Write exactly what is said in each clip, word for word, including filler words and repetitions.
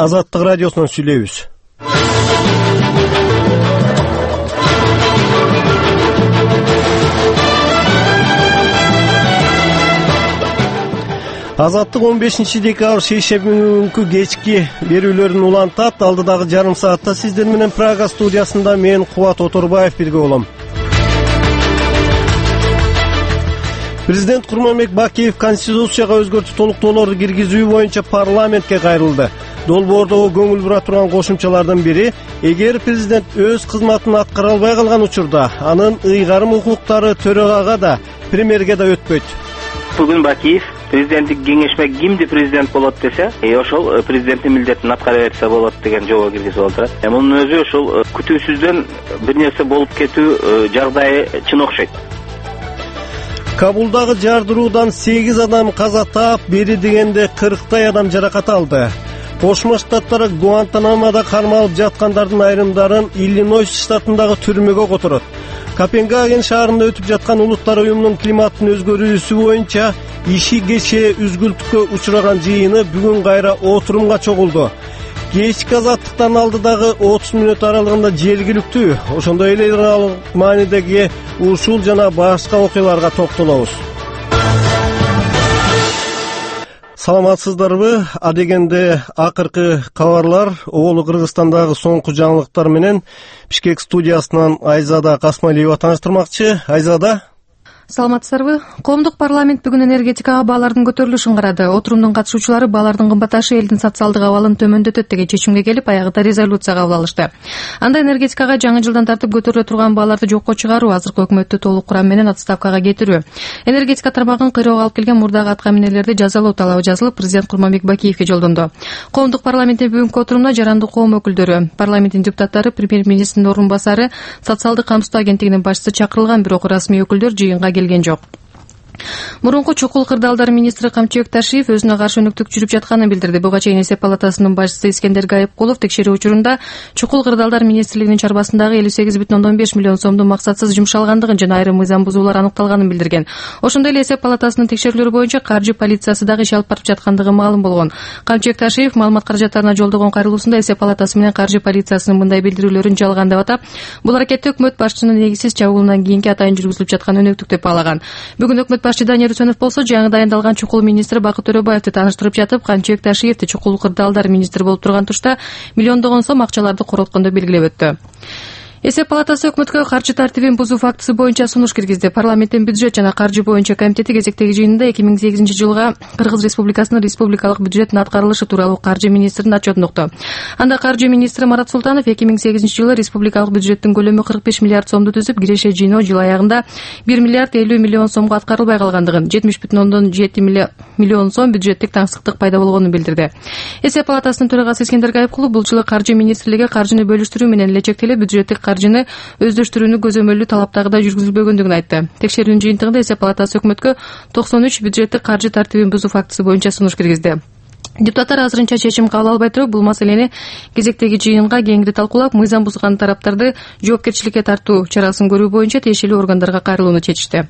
Азаттык радиосунан сүйлөйбүз. Азаттык он бешинчи декабрь шейшемби күнкү кечки берүүлөрүн улантат. Алдыдагы жарым саатта сиздер менен Прага студиясында мен Кубат Оторбаев бирге болом. Президент Курманбек Бакиев Конституцияга өзгөртүү толуктоолорду киргизүү боюнча парламентке кайрылды. Долбоордогу көңүл бура турган кошумчалардын бири, эгер президент өз кызматын аткара албай калган учурда, анын ыйгарым укуктары төрагага да, премьерге да өтпөйт. Бүгүн Бакиев президенттик кеңешме кимди президент болот десе, э ошол президенттин милдетин аткара берсе болот деген жобо киргизип алдыра. Э мунун өзү ошол күтүүсүздөн бир нерсе болуп кетүү жагдайы чын окшойт. Кабулдагы жардыруудан сегиз адам каза таап, бери дегенде кырктай адам жаракат алды. Кошмо Штаттар Гуантанамода кармалып жаткандардын айрымдарын Иллинойс штатындагы түрмөгө которот. Копенгаген шаарында өтүп жаткан улуттар уюмунун климаттын өзгөрүүсү боюнча иши кечээ үзгүлтүккө учураган жыйыны бүгүн кайра отурумга чогулду. Кечки азаттыктан алдыдагы отуз мүнөт аралыгында жергиликтүү, ошондой эле эл аралык маанидеги ушул жана башка окуяларга токтолобуз. Саламатсыздарбы? Адегенде акыркы кабарлар Оолу Кыргызстандагы соңку жаңылыктар менен Бишкек студиясынан Айзада Касмалиева тааныштырмакчы. Айзада. Саламатсыздарбы? Коомдук парламент бүгүн энергетикага баалардын көтөрүлүшүн карады. Отурумдун катышуучулары баалардын кымбатташы элдин социалдык абалын төмөндөтөт деген чечимге келип, аягында резолюция кабыл алышты. Анда энергетикага жаңы жылдан тартып көтөрүлө турган бааларды жокко чыгаруу, азыркы өкмөттү толук курам менен отставкага кетирүү, энергетика тармагын кыйроого алып келген мурдагы атка минелерди жазалоо талабы жазылып, президент Курманбек Бакиевке жолдонду. Коомдук парламенттин бүгүнкү отурумунда жарандык коом өкүлдөрү, парламенттин депутаттары, премьер-министрдин орун басары, социалдык камсыздоо агенттигинин башчысы чакырылган, бирок расмий өкүлдөр жыйынга келген жок. Мурунку чукул кырдаалдар министри Камчыбек Ташиев өзүнө каршы өнөктүк жүрүп жатканын билдирди. Буга чейин эсеп палатасынын башчысы Искендер Гайыпкулов текшерүү учурунда чукул кырдаалдар министрлигинин чарбасындагы элүү сегиз бүтүн ондон беш миллион сомдун максатсыз жумшалгандыгын жана айрым мыйзам бузуулар аныкталганын билдирген. Ошондой эле эсеп палатасынын текшерүүлөрү боюнча каржы полициясы дагы иш алып барып жаткандыгы маалым болгон. Камчыбек Ташиев маалымат каражаттарына жолдогон кайрылуусунда эсеп палатасы менен каржы полициясынын мындай билдирүүлөрүн жалган деп атап, бул аракетти өкмөт башчынын негизсиз чабуулунан кийинки атайын жүргүзүлүп жаткан өнөктүк деп баалаган. Бүгүн өкмөт башчы Данияр Үсөнов болсо жаңы дайындалган чукул министри Бакыт Төрөбаевди тааныштырып жатып, Камчыбек Ташиевди чукул кырдаалдар министри болуп турган турушта миллиондогон сом акчаларды короткондо белгилеп өттү. Эсеп палатасы өкмөткө каржы тартибин бузуу фактысы боюнча сунуш киргизди. Парламенттин бюджет жана каржы боюнча комитети кезектеги жыйынында эки миң сегизинчи жылга Кыргыз Республикасынын республикалык бюджеттин аткарылышы тууралуу каржы министринин отчетун укту. Анда каржы министри Марат Султанов эки миң сегизинчи жылы республикалык бюджеттин көлөмү кырк беш миллиард сомду түзүп, киреше жыйноо жыл аягында бир миллиард элүү миллион сомго аткарылбай калгандыгын, жетимиш бүтүн ондон жети миллион сом бюджеттик таңсыктык пайда болгонун билдирди. Эсеп палатасынын төрагасы Искендер Гайыпкулов бул жылы каржы министрлиги каржыны бөлүштүрүү менен эле чектелип, бюджеттик каржыны өздөштүрүүнү көзөмөлдүү талаптагыдай жүргүзүлбөгөндүгүн айтты. Текшерүүнүн жыйынтыгында эсеп палатасы өкмөткө токсон үч бюджеттик каржы тартибин бузуу фактысы боюнча сунуш киргизди. Депутаттар азырынча чечим кабыл албай туруп, бул маселени кезектеги жыйынга кеңири талкуулап, мыйзам бузган тараптарды жоопкерчиликке тартуу чарасын көрүү боюнча тиешелүү органдарга кайрылууну чечишти.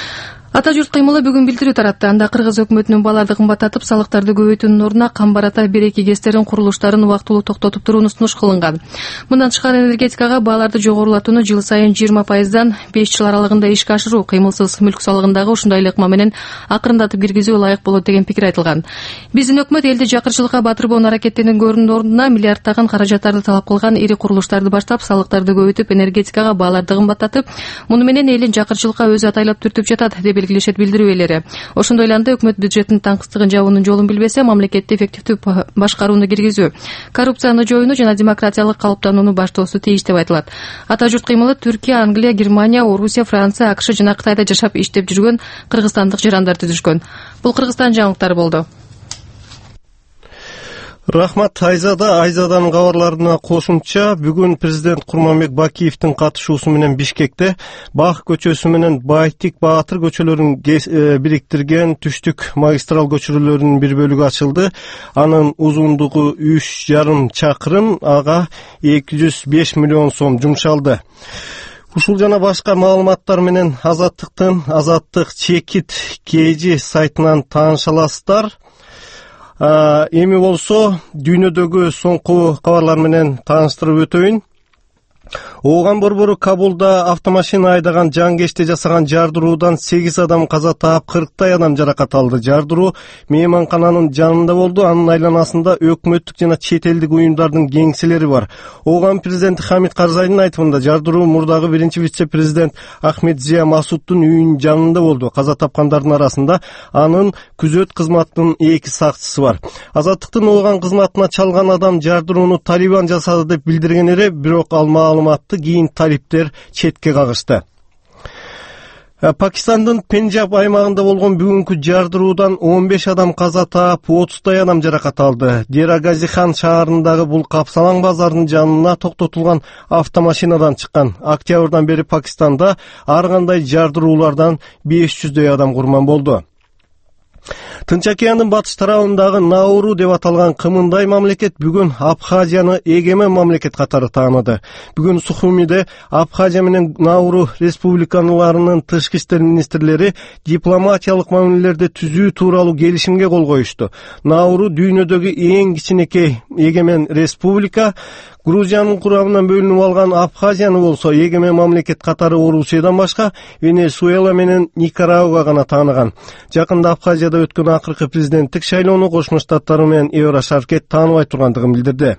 Ата журт кыймылы бүгүн билдирүү таратты. Анда Кыргыз өкмөтүнүн бааларды кымбаттатып, салыктарды көбөйтүүнүн ордуна камбар-ата бир-эки гэстерин курулуштарын убактылуу токтотуп турууну сунуш кылынган. Мындан тышкары энергетикага бааларды жогорулатууну жыл сайын жыйырма пайыздан беш жыл аралыгында ишке ашыруу, кыймылсыз мүлк салыгындагы ушундай эле ыкма менен акырындатып киргизүү ылайык болот деген пикир айтылган. Биздин өкмөт элди жакырчылыкка батырбоонун аракеттенгөөнүн ордуна миллиардтаган каражаттарды талап кылган ири курулуштарды баштап, салыктарды көбөйтүп, энергетикага бааларды кымбаттатып, муну менен элин жакырчылыкка өзү атайлап түртүп жатат деп белгилешет билдирүү ээлери. Ошондой эле анда өкмөт бюджеттин таңкыстыгын жабуунун жолун билбесе, мамлекетти эффективдүү башкарууну киргизүү, коррупцияны жоюуну жана демократиялык калыптанууну баштоосу тийиш деп айтылат. Ата журт кыймылы Түркия, Англия, Германия, Орусия, Франция, АКШ жана Кытайда жашап иштеп жүргөн кыргызстандык жарандар түзүшкөн. Бул Кыргызстан жаңылыктары болду. Рахмат Айзада. Айзаданын кабарларына кошумча, бүгүн президент Курманбек Бакиевдин катышуусу менен Бишкекте Бах көчөсү менен Байтик, Баатыр көчөлөрүн бириктирген түштүк магистрал көчүрүүлөрүнүн бир бөлүгү ачылды. Анын узундугу үч жарым чакырым, ага эки жүз беш миллион сом жумшалды. Ушул жана башка маалыматтар менен Азаттыктын Азаттык чекит кж сайтынан тааныша аласыздар. Эми болсо дүйнөдөгү соңку кабарлар менен тааныштырып өтөйүн. Ооган борбору Кабулда автомашина айдаган жангечте жасаган жардыруудан сегиз адам каза таап, кырктай адам жаракат алды. Жардыруу мейманкананын жанында болду. Анын айланасында өкмөттүк жана чет элдик уюмдардын кеңселери бар. Ооган президенти Хамид Карзайдын айтымында жардыруу мурдагы биринчи вице-президент Ахмед Зия Масудтун үйүнүн жанында болду. Каза тапкандардын арасында анын күзөт кызматынын эки сакчысы бар. Азаттыктын Ооган кызматына чалган адам жардырууну Талибан жасады деп билдирген эле, бирок ал маалыматты кийин талиптер четке кагышты. Пакистандын Пенджаб аймагында болгон бүгүнкү жардыруудан он беш адам каза таап, отуздай адам жаракат алды. Дера Газихан шаарындагы бул капсалаң базардын жанына токтотулган автомашинадан чыккан. Октябрдан бери Пакистанда ар кандай жардыруулардан беш жүздөй адам курман болду. Тынч океандын батыш тарабындагы Науру деп аталган кымындай мамлекет бүгүн Абхазияны эгемен мамлекет катары тааныды. Бүгүн Сухумиде Абхазия менен Науру республикаларынын тышкы иштер министрлери дипломатиялык мамилелерди түзүү тууралуу келишимге кол коюшту. Науру дүйнөдөгү эң кичинекей эгемен республика. Грузиянын курамынан бөлүнүп алган Абхазияны болсо эгемен мамлекет катары Орусиядан башка Венесуэла менен Никарагуа гана тааныган. Жакында Абхазияда өткөн акыркы президенттик шайлоону Кошмо Штаттар менен Еврошаркет тааныбай тургандыгын билдирди.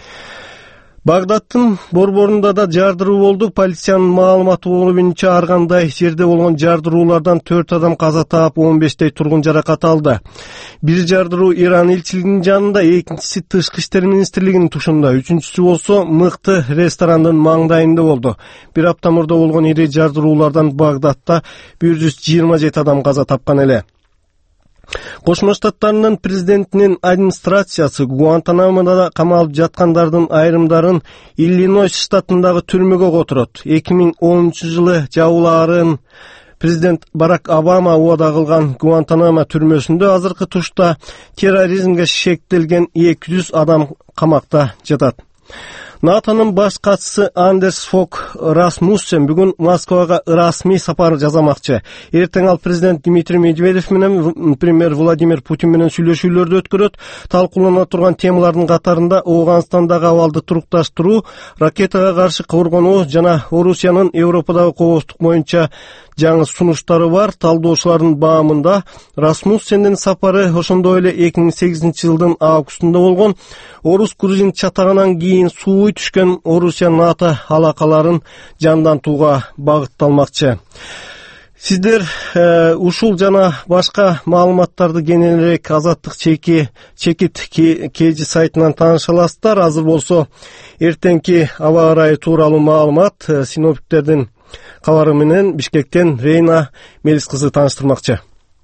Багдадтын борборунда да жардыруу болду. Полициянын маалыматы боюнча ар кандай жерде болгон жардыруулардан төрт адам каза таап, он бештей тургун жаракат алды. Бир жардыруу Иран элчилигинин жанында, экинчиси тышкы иштер министрлигинин тушунда, үчүнчүсү болсо мыкты ресторандын маңдайында болду. Бир апта мурда болгон ири жардыруулардан Багдадта бир жүз жыйырма жети адам каза тапкан эле. Кошмо Штаттарынын президентинин администрациясы Гуантанамода камалып жаткандардын айрымдарын Иллинойс штатындагы түрмөгө которот. эки миң онунчу жылы жабылаарын президент Барак Обама убада кылган Гуантанамо түрмөсүндө азыркы тушта терроризмге шектелген эки жүз адам камакта жатат. НАТОнун баш катчысы Андерс Фок Расмуссен бүгүн Москвага расмий сапар жасамакчы. Эртең ал президент Дмитрий Медведев менен премьер Владимир Путин менен сүйлөшүүлөрдү өткөрөт. Талкуулана турган темалардын катарында Ооганстандагы абалды турукташтыруу, ракетага каршы коргонуу жана Орусиянын Европадагы кооздук боюнча жаңы сунуштары бар. Талдоочулардын баамында Расмуссендин сапары ошондой эле эки миң сегизинчи жылдын августунда болгон Орус-Грузин чатагынан кийин сууй түшкөн Орусия-НАТО алакаларын жандантууга багытталмакчы. Сиздер э, ушул жана башка маалыматтарды кененирээк Азаттык чеки чекит кежи сайтынан тааныша аласыздар. Азыр болсо эртеңки аба ырайы тууралуу маалымат э, синоптиктердин кабары менен Бишкектен Рейна Мелис кызы тааныштырмакчы.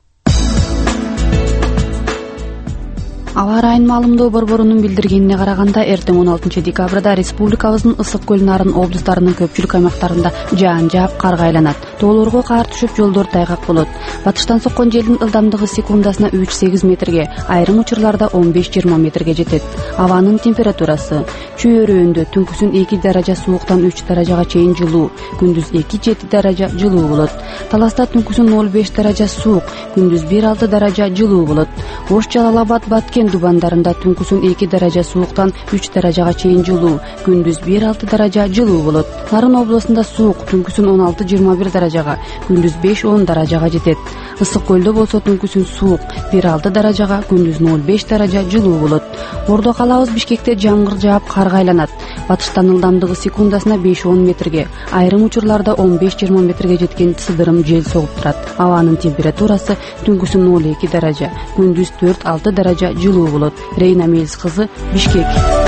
Аба ырайын маалымдоо борборунун билдиргенине караганда, эртең он алтынчы декабрда республикабыздын ысык көл нарын облустарынын көпчүлүк аймактарында жаан жаап, карга айланат. Тоолорго кар түшүп, жолдор тайгак болот. Батыштан соккон желдин ылдамдыгы секундасына үч сегиз метрге, айрым учурларда он беш жыйырма метрге жетет. Абанын температурасы: чөйрөөндө түнкүсүн эки даража сууктан үч даражага чейин жылуу, күндүз эки жети даража жылуу болот. Таласта түнкүсүн ноль беш даража суук, күндүз бир алты даража жылуу болот. Ош Жалалабад, Баткен дубандарында түнкүсүн эки даража сууктан үч даражага чейин жылуу, күндүз бир алты даража жылуу болот. Нарын областында суук, түнкүсүн он алты жыйырма бир даражага, күндүз беш он даражага жетет. Ысык көлдө болсо түнкүсүн суук, бир алты даражага, күндүз ноль беш даража жылуу болот. Ордо калабыз Бишкекте жамгыр жаап, карга айланат. Батыштан ылдамдыгы секундасына беш он метрге, айрым учурларда он беш жыйырма метрге жеткен сыдырым жел согуп турат. Абанын температурасы түнкүсүн ноль эки даража, күндүз төрт алты даража жылуу болот. Рейна Мелис кызы, Бишкек.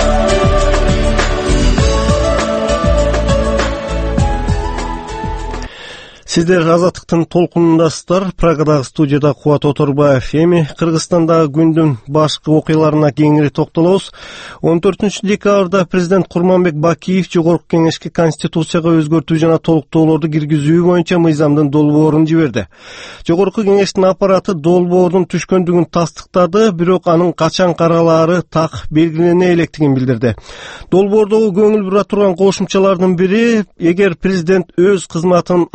Сиздер Азаттыктын толкунундасыздар. Прагадагы студияда Кубат Оторбаев. Эми Кыргызстандагы күндүн башкы окуяларына кеңири токтолобуз. он төртүнчү декабрда президент Курманбек Бакиев Жогорку Кеңешке Конституцияга өзгөртүү жана толуктоолорду киргизүү боюнча мыйзамдын долбоорун жиберди. Жогорку Кеңештин аппараты долбоордун түшкөндүгүн тастыктады, бирок анын качан каралаары так белгилене электигин билдирди. Долбоордогу көңүл бура турган кошумчалардын бири, эгер президент өз кызматын аткара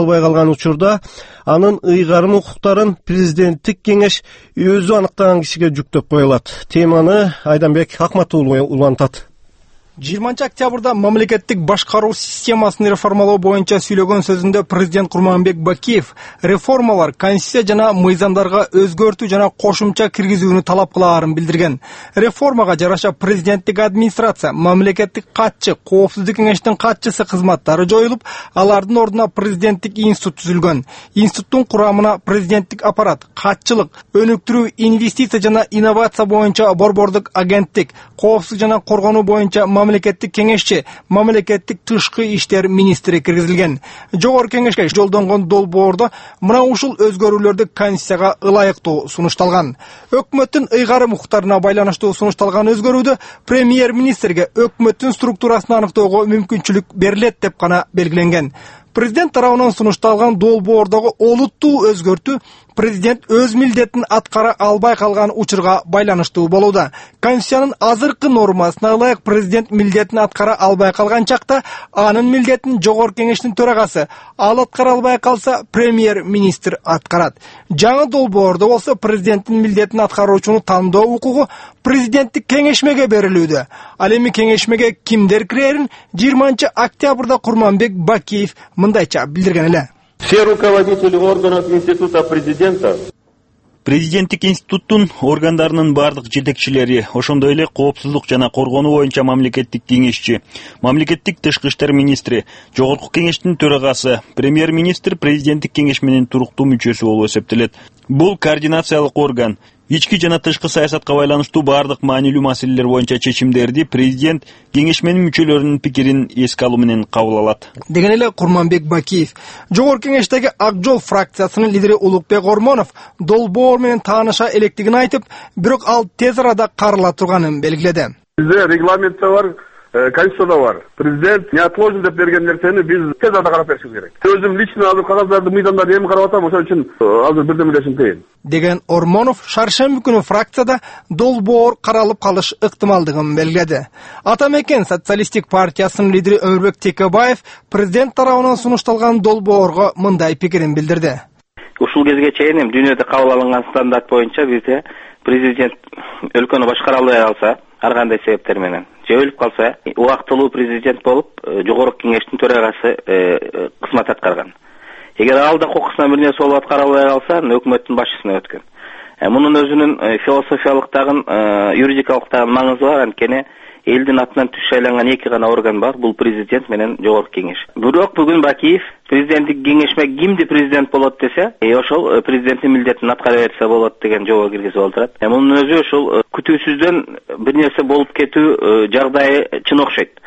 болбой калган учурда анын ыйгарым укуктарын президенттик кеңеш өзү аныктаган кишиге жүктөп коюлат. Теманы Айданбек Акматуулу улантат. жыйырманчы октябрда мамлекеттик башкаруу системасын реформалоо боюнча сүйлөгөн сөзүндө президент Курманбек Бакиев реформалар конституция жана мыйзамдарга өзгөртүү жана кошумча киргизүүнү талап кылаарын билдирген. Реформага жараша президенттик администрация, мамлекеттик катчы, коопсуздук кеңештин катчысы кызматтары жоюлуп, алардын ордуна президенттик институт түзүлгөн. Институттун курамына президенттик аппарат, катчылык, өнүктүрүү, инвестиция жана инновация боюнча борбордук агенттик, коопсуздук жана коргонуу боюнча мамлекеттик кеңешчи, мамлекеттик тышкы иштер министри киргизилген. Жогорку кеңешке жолдонгон долбоордо мына ушул өзгөрүүлөрдү конституцияга ылайыктуу сунушталган. Өкмөттүн ыйгарым укуктарына байланыштуу сунушталган өзгөрүүдө премьер-министрге өкмөттүн структурасын аныктоого мүмкүнчүлүк берилет деп гана белгиленген. Президент тарабынан сунушталган долбоордогу олуттуу өзгөртүү президент өз милдетин аткара албай калган учурга байланыштуу болууда. Конституциянын азыркы нормасына ылайык президент милдетин аткара албай калган чакта анын милдетин жогорку кеңештин төрагасы, ал аткара албай калса премьер-министр аткарат. Жаңы долбоордо болсо президенттин милдетин аткаруучуну тандоо укугу президенттик кеңешмеге берилүүдө. Ал эми кеңешмеге кимдер кирерин жыйырманчы октябрда Курманбек Бакиев мындайча билдирген эле. Все руководители органов института президента Президенттик институттун органдарынын бардык жетекчилери, ошондой эле коопсуздук жана коргонуу боюнча мамлекеттик кеңешчи, мамлекеттик тышкы иштер министри, жогорку кеңештин төрагасы, премьер-министр президенттик кеңеш менен туруктуу мүчөсү болуп эсептелет. Бул координациялык орган. Ички жана тышкы саясатка байланыштуу бардык маанилүү маселелер боюнча чечимдерди президент кеңешменин мүчөлөрүнүн пикирин эске алуу менен кабыл алат. Деген эле Курманбек Бакиев. Жогорку кеңештеги Ак Жол фракциясынын лидери Улукбек Ормонов долбоор менен тааныша электигин айтып, бирок ал тез арада карыла турганын белгиледи. Бизде регламентте бар, конституцияда бар. Президент неотложно деп берген нерсени биз тез арада карап беришибиз керек. Өзүм лично азыр кагаздарды мыйзамдарды эми карап атам, ошон үчүн азыр бирдеме дешим кыйын. Деген Ормонов шаршемби күнү фракцияда долбоор каралып калыш ыктымалдыгын белгиледи. Атамекен социалисттик партиясынын лидери Өмүрбек Текебаев президент тарабынан сунушталган долбоорго мындай пикирин билдирди. Ушул кезге чейин эми дүйнөдө кабыл алынган стандарт боюнча бизде президент өлкөнү башкара албай калса, ар кандай себептер менен же өлүп калса, убактылуу президент болуп, жогорку кеңештин төрагасы кызмат аткарган. Эгер ал да кокусунан бир нерсе болуп аткара албай калса, өкмөттүн башчысына өткөн. Мунун өзүнүн философиялык тагын, юридикалык тагын маңызы бар, анткени элдин атынан түз шайланган эки гана орган бар, бул президент менен жогорку кеңеш. Бирок бүгүн Бакиев президенттик кеңешме кимди президент болот десе, ошол президенттин милдетин аткара берсе болот деген жобо киргизип олтурат. Мунун өзү ошол күтүүсүздөн бир нерсе болуп кетүү жагдайы чын окшойт.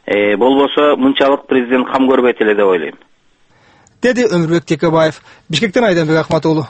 Болбосо мынчалык президент кам көрбөйт эле деп ойлойм. Деди Өмүрбек Текебаев. Бишкектен Айданбек Акматуулу.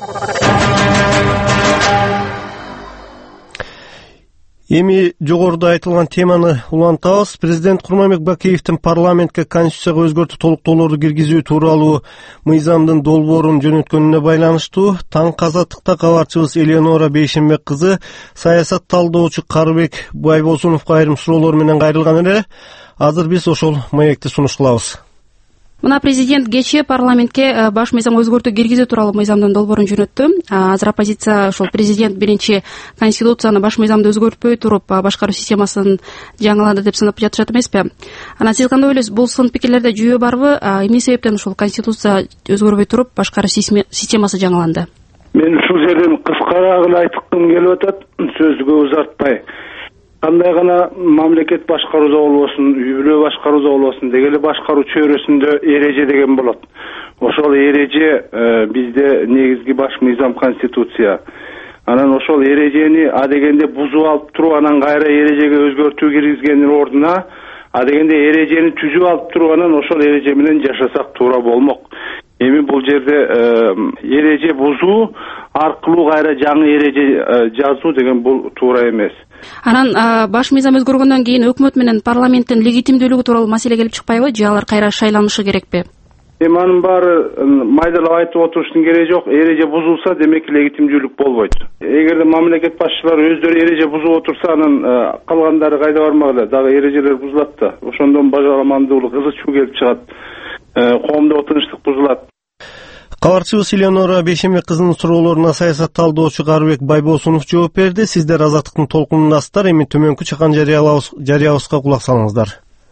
Эми жогоруда айтылган теманы улантабыз. Президент Курманбек Бакиевдин парламентке конституцияга өзгөртүү толуктоолорду киргизүү тууралуу мыйзамдын долбоорун жөнөткөнүнө байланыштуу таң казаттыкта кабарчыбыз Элеонора Бейшенбек кызы саясат талдоочу Карыбек Байбосуновго айрым суроолор менен кайрылган эле. Азыр биз ошол маекти сунуш кылабыз. Мына президент кечээ парламентке баш мыйзамга өзгөртүү киргизүү тууралуу мыйзамдын долбоорун жөнөттү. Азыр оппозиция ошол президент биринчи конституцияны баш мыйзамды өзгөртпөй туруп башкаруу системасын жаңылады деп санап жатышат эмеспи? Анан сиз кандай ойлойсуз? Бул сын пикирлерде жүйө барбы? Эмне себептен ушул конституция өзгөрбөй туруп башкаруу системасы жаңыланды? Мен ушул жерден кыскараак эле айткым келип атат, сөздү көп узартпай. Кандай гана мамлекет башкарууда болбосун, үй бүлө башкарууда болбосун, дегеле башкаруу чөйрөсүндө эреже деген болот. Ошол эреже бизде негизги баш мыйзам конституция. Анан ошол эрежени адегенде бузуп алып туруп, анан кайра эрежеге өзгөртүү киргизгендин ордуна адегенде эрежени түзүп алып туруп, анан ошол эреже менен жашасак туура болмок. Эми бул жерде эреже бузуу аркылуу кайра жаңы эреже жазуу деген бул туура эмес. Анан баш мыйзам өзгөргөндөн кийин өкмөт менен парламенттин легитимдүүлүгү тууралуу маселе келип чыкпайбы? Же алар кайра шайланышы керекпи? Эми анын баары майдалап айтып отуруштун кереги жок. Эреже бузулса, демек легитимдүүлүк болбойт. Эгерде мамлекет башчылары өздөрү эреже бузуп отурса, анан калгандары кайда бармак эле? Дагы эрежелер бузулат да. Ошондон бажаламандуулук, ызы чуу келип чыгат. коомдо тынчтык бузулат. Кабарчыбыз Элеонора Бешембек кызынын суроолоруна саясат талдоочу Карыбек Байбосунов жооп берди. Сиздер Азаттыктын толкунундасыздар. Эми төмөнкү чыккан жарыябызга кулак салыңыздар.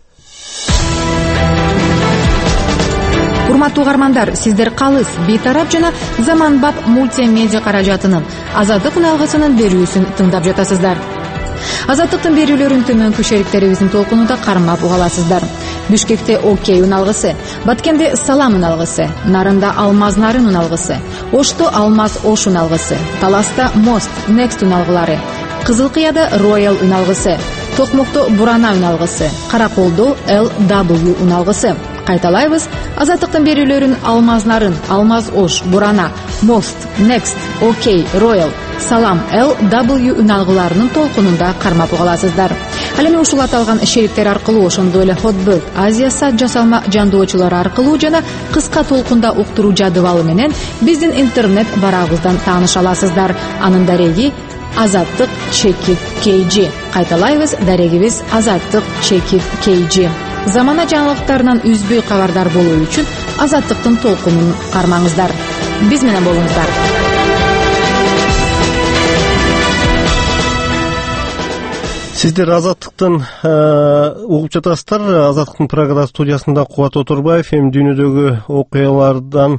Урматтуу угармандар, сиздер Калыс, Бейтарап жана Заманбап мультимедиа каражатынын Азаттык үналгысынын берүүсүн тыңдап жатасыздар. Азаттыктын берүүлөрүн төмөнкү шериктерибиздин толкунунда кармап угаласыздар. Бишкекте Окей үналгысы, Баткенде Салам үналгысы, Нарында Алмаз Нарын үналгысы, Ошто Алмаз Ош үналгысы, Таласта Мост Next үналгылары, Кызылкыяда Royal үналгысы, Токмокто Бурана үналгысы, Караколдо Эл дабл ю үналгысы. Кайталайбыз, Азаттыктын берүүлөрүн Алмаз Нарын, Алмаз Ош, Бурана, Мост, Next, Окей, Royal, Салам, Эл дабл ю үналгыларынын толкунунда кармап угаласыздар. Ал эми ушул аталган шериктер аркылуу, ошондой эле Hotbird, Азия сайт жасалма жандоочулар аркылуу жана кыска толкунда уктуруу жадыбалы менен биздин интернет барагыбыздан тааныша аласыздар. Анын дареги Азаттык чекит кей джи. Кайталайбыз, дарегибиз Азаттык чекит кей джи. Замана жаңылыктарынан үзбөй кабардар болуу үчүн Азаттыктын толкунун кармаңыздар. Биз менен болуңуздар. Сиздер Азаттыктын угуп жатасыздар. Азаттыктын Прагада студиясында Кубат Отурбаев эми дүйнөдөгү окуялардан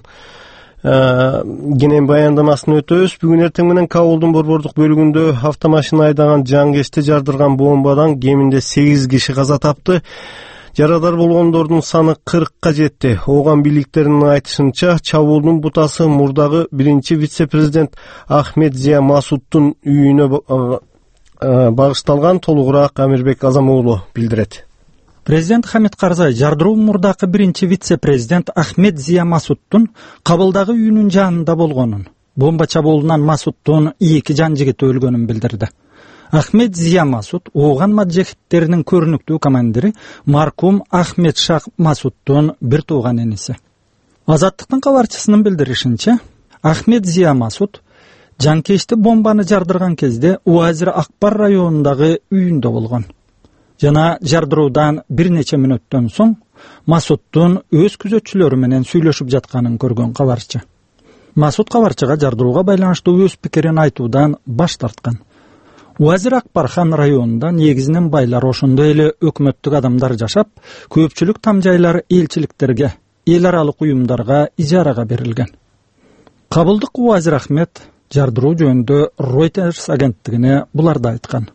кенен баяндамасын өтөбүз. Бүгүн эртең менен Кабулдун борбордук бөлүгүндө автомашина айдаган жангечти жардырган бомбадан кеминде сегиз киши каза тапты. Жарадар болгондордун саны кыркка жетти. Ооган бийликтеринин айтышынча, чабуулдун бутасы мурдагы биринчи вице-президент Ахмед Зия Масудтун үйүнө багышталган. Толугураак Амирбек Азамуулу билдирет. Президент Хамид Карзай жардыруу мурдакы биринчи вице-президент Ахмед Зия Масудтун Кабылдагы үйүнүн жанында болгонун, бомба чабуулунан Масудтун эки жан жигити өлгөнүн билдирди. Ахмед Зия Масуд ооган маджахиттеринин көрүнүктүү командири маркум Ахмед Шах Масудтун бир тууган эниси. Азаттыктын кабарчысынын билдиришинче, Ахмед Зия Масуд жанкечти бомбаны жардырган кезде Уазир Акбар районундагы үйүндө болгон. Жана жардыруудан бир нече мүнөттөн соң Масудтун өз күзөтчүлөрү менен сүйлөшүп жатканын көргөн кабарчы. Масуд кабарчыга жардырууга байланыштуу өз пикирин айтуудан баш тарткан. Уазир Акбархан районунда негизинен байлар, ошондой эле өкмөттүк адамдар жашап, көпчүлүк там жайлар элчиликтерге, эл аралык уюмдарга ижарага берилген. Кабылдык Уазир Ахмед жардыруу жөнүндө Reuters агенттигине буларды айткан.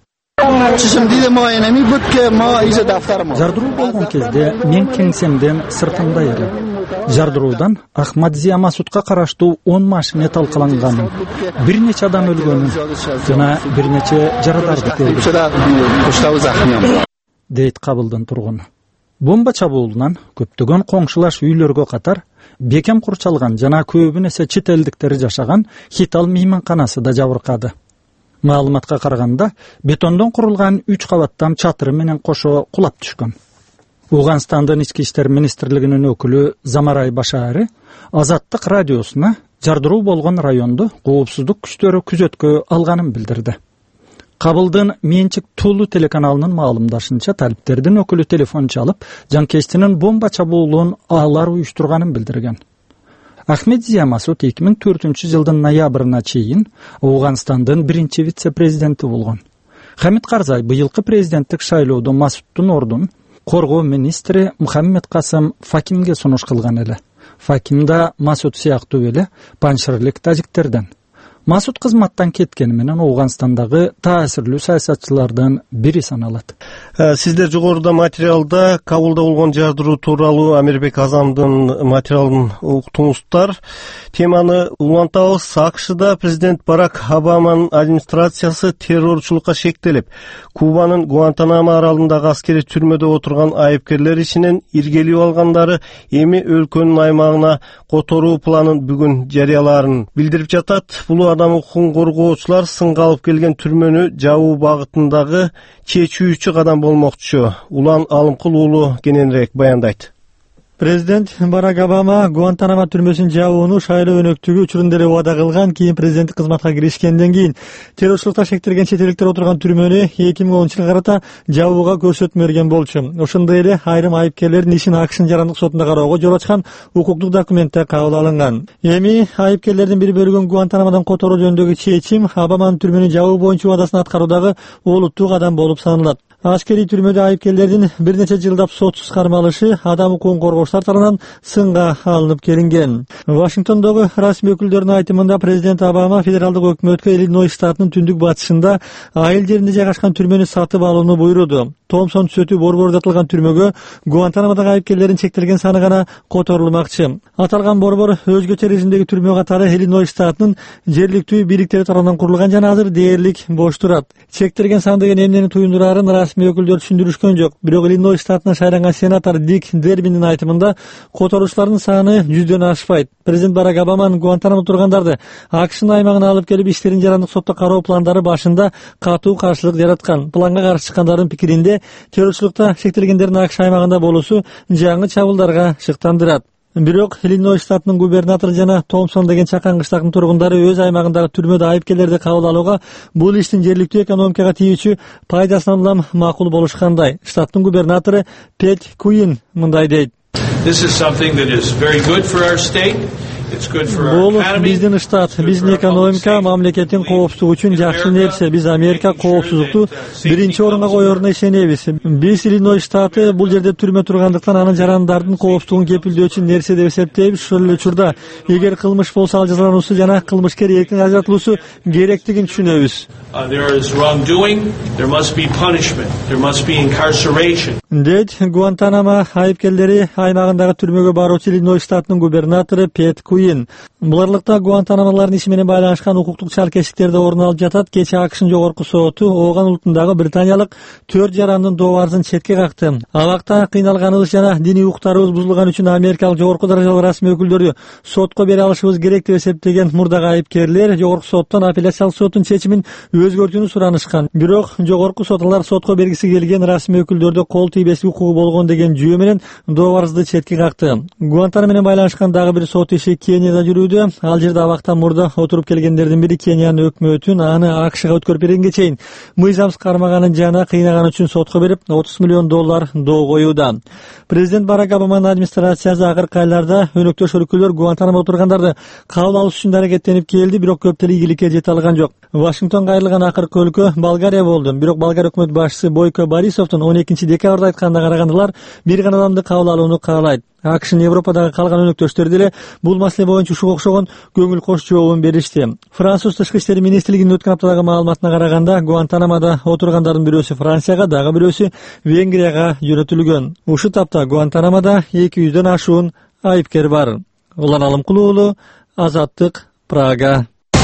Жардыруу болгон кезде мен кеңсемден сыртымда элем. Жардыруудан Ахмад Зия Масудка караштуу он машина талкаланганын, бир нече адам өлгөнүн жана бир нече жарадарды көрдүм, дейт Кабылдын тургуну. Бомба чабуулунан көптөгөн коңшулаш үйлөргө катар бекем курчалган жана көбүн эсе чет элдиктер жашаган Хитал мейманканасы да жабыркады. Маалыматка караганда, бетондон курулган үч кабаттам чатыры менен кошо кулап түшкөн. Ауганстандын ички иштер министрлигинин өкүлү Замарай Башари Азаттык радиосуна жардыруу болгон районду коопсуздук күчтөрү күзөткө алганын билдирди. Кабылдын менчик Тулу телеканалынын маалымдашынча, талиптердин өкүлү телефон чалып, жанкечтинин бомба чабуулун алар уюштурганын билдирген. Ахмед Зия Масуд эки миң төртүнчү жылдын ноябрына чейин Ауганстандын биринчи вице-президенти болгон. Хамид Карзай быйылкы президенттик шайлоодо Масудтун ордун коргоо министри Мухаммед Касым Факимге сунуш кылган эле. Факим да Масуд сыяктуу эле панширлик тажиктерден. Масуд кызматтан кеткени менен Ауганстандагы таасирлүү саясатчылардан бири саналат. Сиздер жогоруда материалда Кабулда болгон жардыруу тууралуу Амирбек Азамдын материалын уктуңуздар. Теманы улантабыз. АКШда президент Барак Обаманын администрациясы террорчулукка шектелип, Кубанын Гуантанамо аралындагы аскерий түрмөдө отурган айыпкерлер ичинен иргелип алгандары эми өлкөнүн аймагына которуу планын бүгүн жарыялаарын билдирип жатат. Бул адам укугун коргоочулар сынга алып келген түрмөнү жабуу багытындагы чечүүчү кадам болмокчу. Улан Алымкул уулу кененирээк баяндайт. Президент Барак Обама Гуантанамо түрмөсүн жабууну шайлоо өнөктүгү учурунда эле убада кылган, кийин президенттик кызматка киришкенден кийин террорчулукта шектелген чет элдиктер отурган түрмөнү эки миң онунчу жылга карата жабууга көрсөтмө берген болчу. Ошондой эле айрым айыпкерлердин ишин АКШнын жарандык сотунда кароого жол ачкан укуктук документте кабыл алынган. Эми айыпкерлердин бир бөлүгүн Гуантанамодон которуу жөнүндөгү чечим Обаманын түрмөнү жабуу боюнча убадасын аткаруудагы олуттуу кадам болуп саналат. Аскерий түрмөдө айыпкерлердин бир нече жылдап сотсуз кармалышы адам укугун коргоочулар тарабынан сынга алынып келинген. Вашингтондогу расмий өкүлдөрдүн айтымында президент Обама федералдык өкмөткө Иллинойс штатынын түндүк батышында айыл жеринде жайгашкан түрмөнү сатып алууну буйруду. Томсон түсөтүү борбору жатылган түрмөгө Гуантанамодогу айыпкерлердин чектелген саны гана которулмакчы. Аталган борбор өзгөчө режимдеги түрмө катары Иллинойс штатынын жергиликтүү бийликтери тарабынан курулган жана азыр дээрлик бош турат. Чектелген сан деген эмнени туюндурарын расмий өкүлдөр түшүндүрүшкөн жок. Бирок Иллинойс штатынан шайланган сенатор Дик Дербиндин айтымында которуучулардын саны жүздөн ашпайт. Президент Барак Обаманын Гуантанамо тургандарды АКШнын аймагына алып келип иштерин жарандык сотто кароо пландары башында катуу каршылык жараткан. Планга каршы чыккандардын пикиринде террорчулукта шектелгендердин АКШ аймагында болуусу жаңы чабуулдарга шыктандырат. Бирок Иллинойс штатынын губернатору жана Томсон деген чакан кыштактын тургундары өз аймагындагы түрмөдө айыпкерлерди кабыл алууга бул иштин жергиликтүү экономикага тийүүчү пайдасынан улам макул болушкандай. Штаттын губернатору Пэт Куин мындай дейт. Бул биздин штат, биздин экономика, мамлекеттин коопсуздугу үчүн жакшы нерсе. Биз Америка коопсуздукту биринчи орунга коеруна ишенебиз. Биз Иллинойс штаты бул жерде түрмө тургандыктан анын жарандардын коопсуздугун кепилдөөчү нерсе деп эсептейбиз. Ошол эле учурда эгер кылмыш болсо ал жазалануусу жана кылмышкер эркин ажыратылуусу керектигин түшүнөбүз. Дейт Гуантанамо айыпкерлери аймагындагы түрмөгө баруучу Иллинойс штатынын губернатору Пэт Куин. Буларлыкта Гуантанамолордун иши менен байланышкан укуктук чалкешиктер да орун алып жатат. Кече АКШнын жогорку соту Ооган улутундагы британиялык төрт жарандын дообарысын четке какты. Абакта кыйналганыбыз жана диний укуктарыбыз бузулган үчүн америкалык жогорку даражалуу расмий өкүлдөрү сотко бере алышыбыз керек деп эсептеген мурдагы айыпкерлер жогорку соттон апелляциялык соттун чечимин өзгөртүүнү суранышкан. Бирок жогорку сот алар сотко бергиси келген расмий өкүлдөрдө кол тийбестик укугу болгон деген жүйө менен дообарыбызды четке какты. Гуантанамо менен байланышкан дагы бир сот иши Кенияда жүрүүдө. Ал жерде абактан мурда отуруп келгендердин бири Кениянын өкмөтүн аны АКШга өткөрүп бергенге чейин мыйзамсыз кармаганын жана кыйнаганы үчүн сотко берип отуз миллион доллар доо коюуда. Президент Барак Обаманын администрациясы акыркы айларда өнөктөш өлкөлөр Гуантанамо тургандарды кабыл алуу үчүн аракеттенип келди, бирок көптөр ийгиликке жете алган жок. Вашингтонго айрылган акыркы өлкө Болгария болду. Бирок Болгар өкмөт башчысы Бойко Борисовдун он экинчи декабрда айтканына караганда бир гана адамды кабыл алууну каалайт. АКШнын Европадагы калган өнөктөштөрү деле бул маселе боюнча ушуга окшогон көңүл кош жообун беришти. Француз тышкы иштер министрлигинин өткөн аптадагы маалыматына караганда Гуантанамода отургандардын бирөөсү Францияга, дагы бирөөсү Венгрияга жөнөтүлгөн. Ушул тапта Гуантанамода эки жүздөн ашуун айыпкер бар. Улан Алымкулуу уулу, Азаттык, Прага.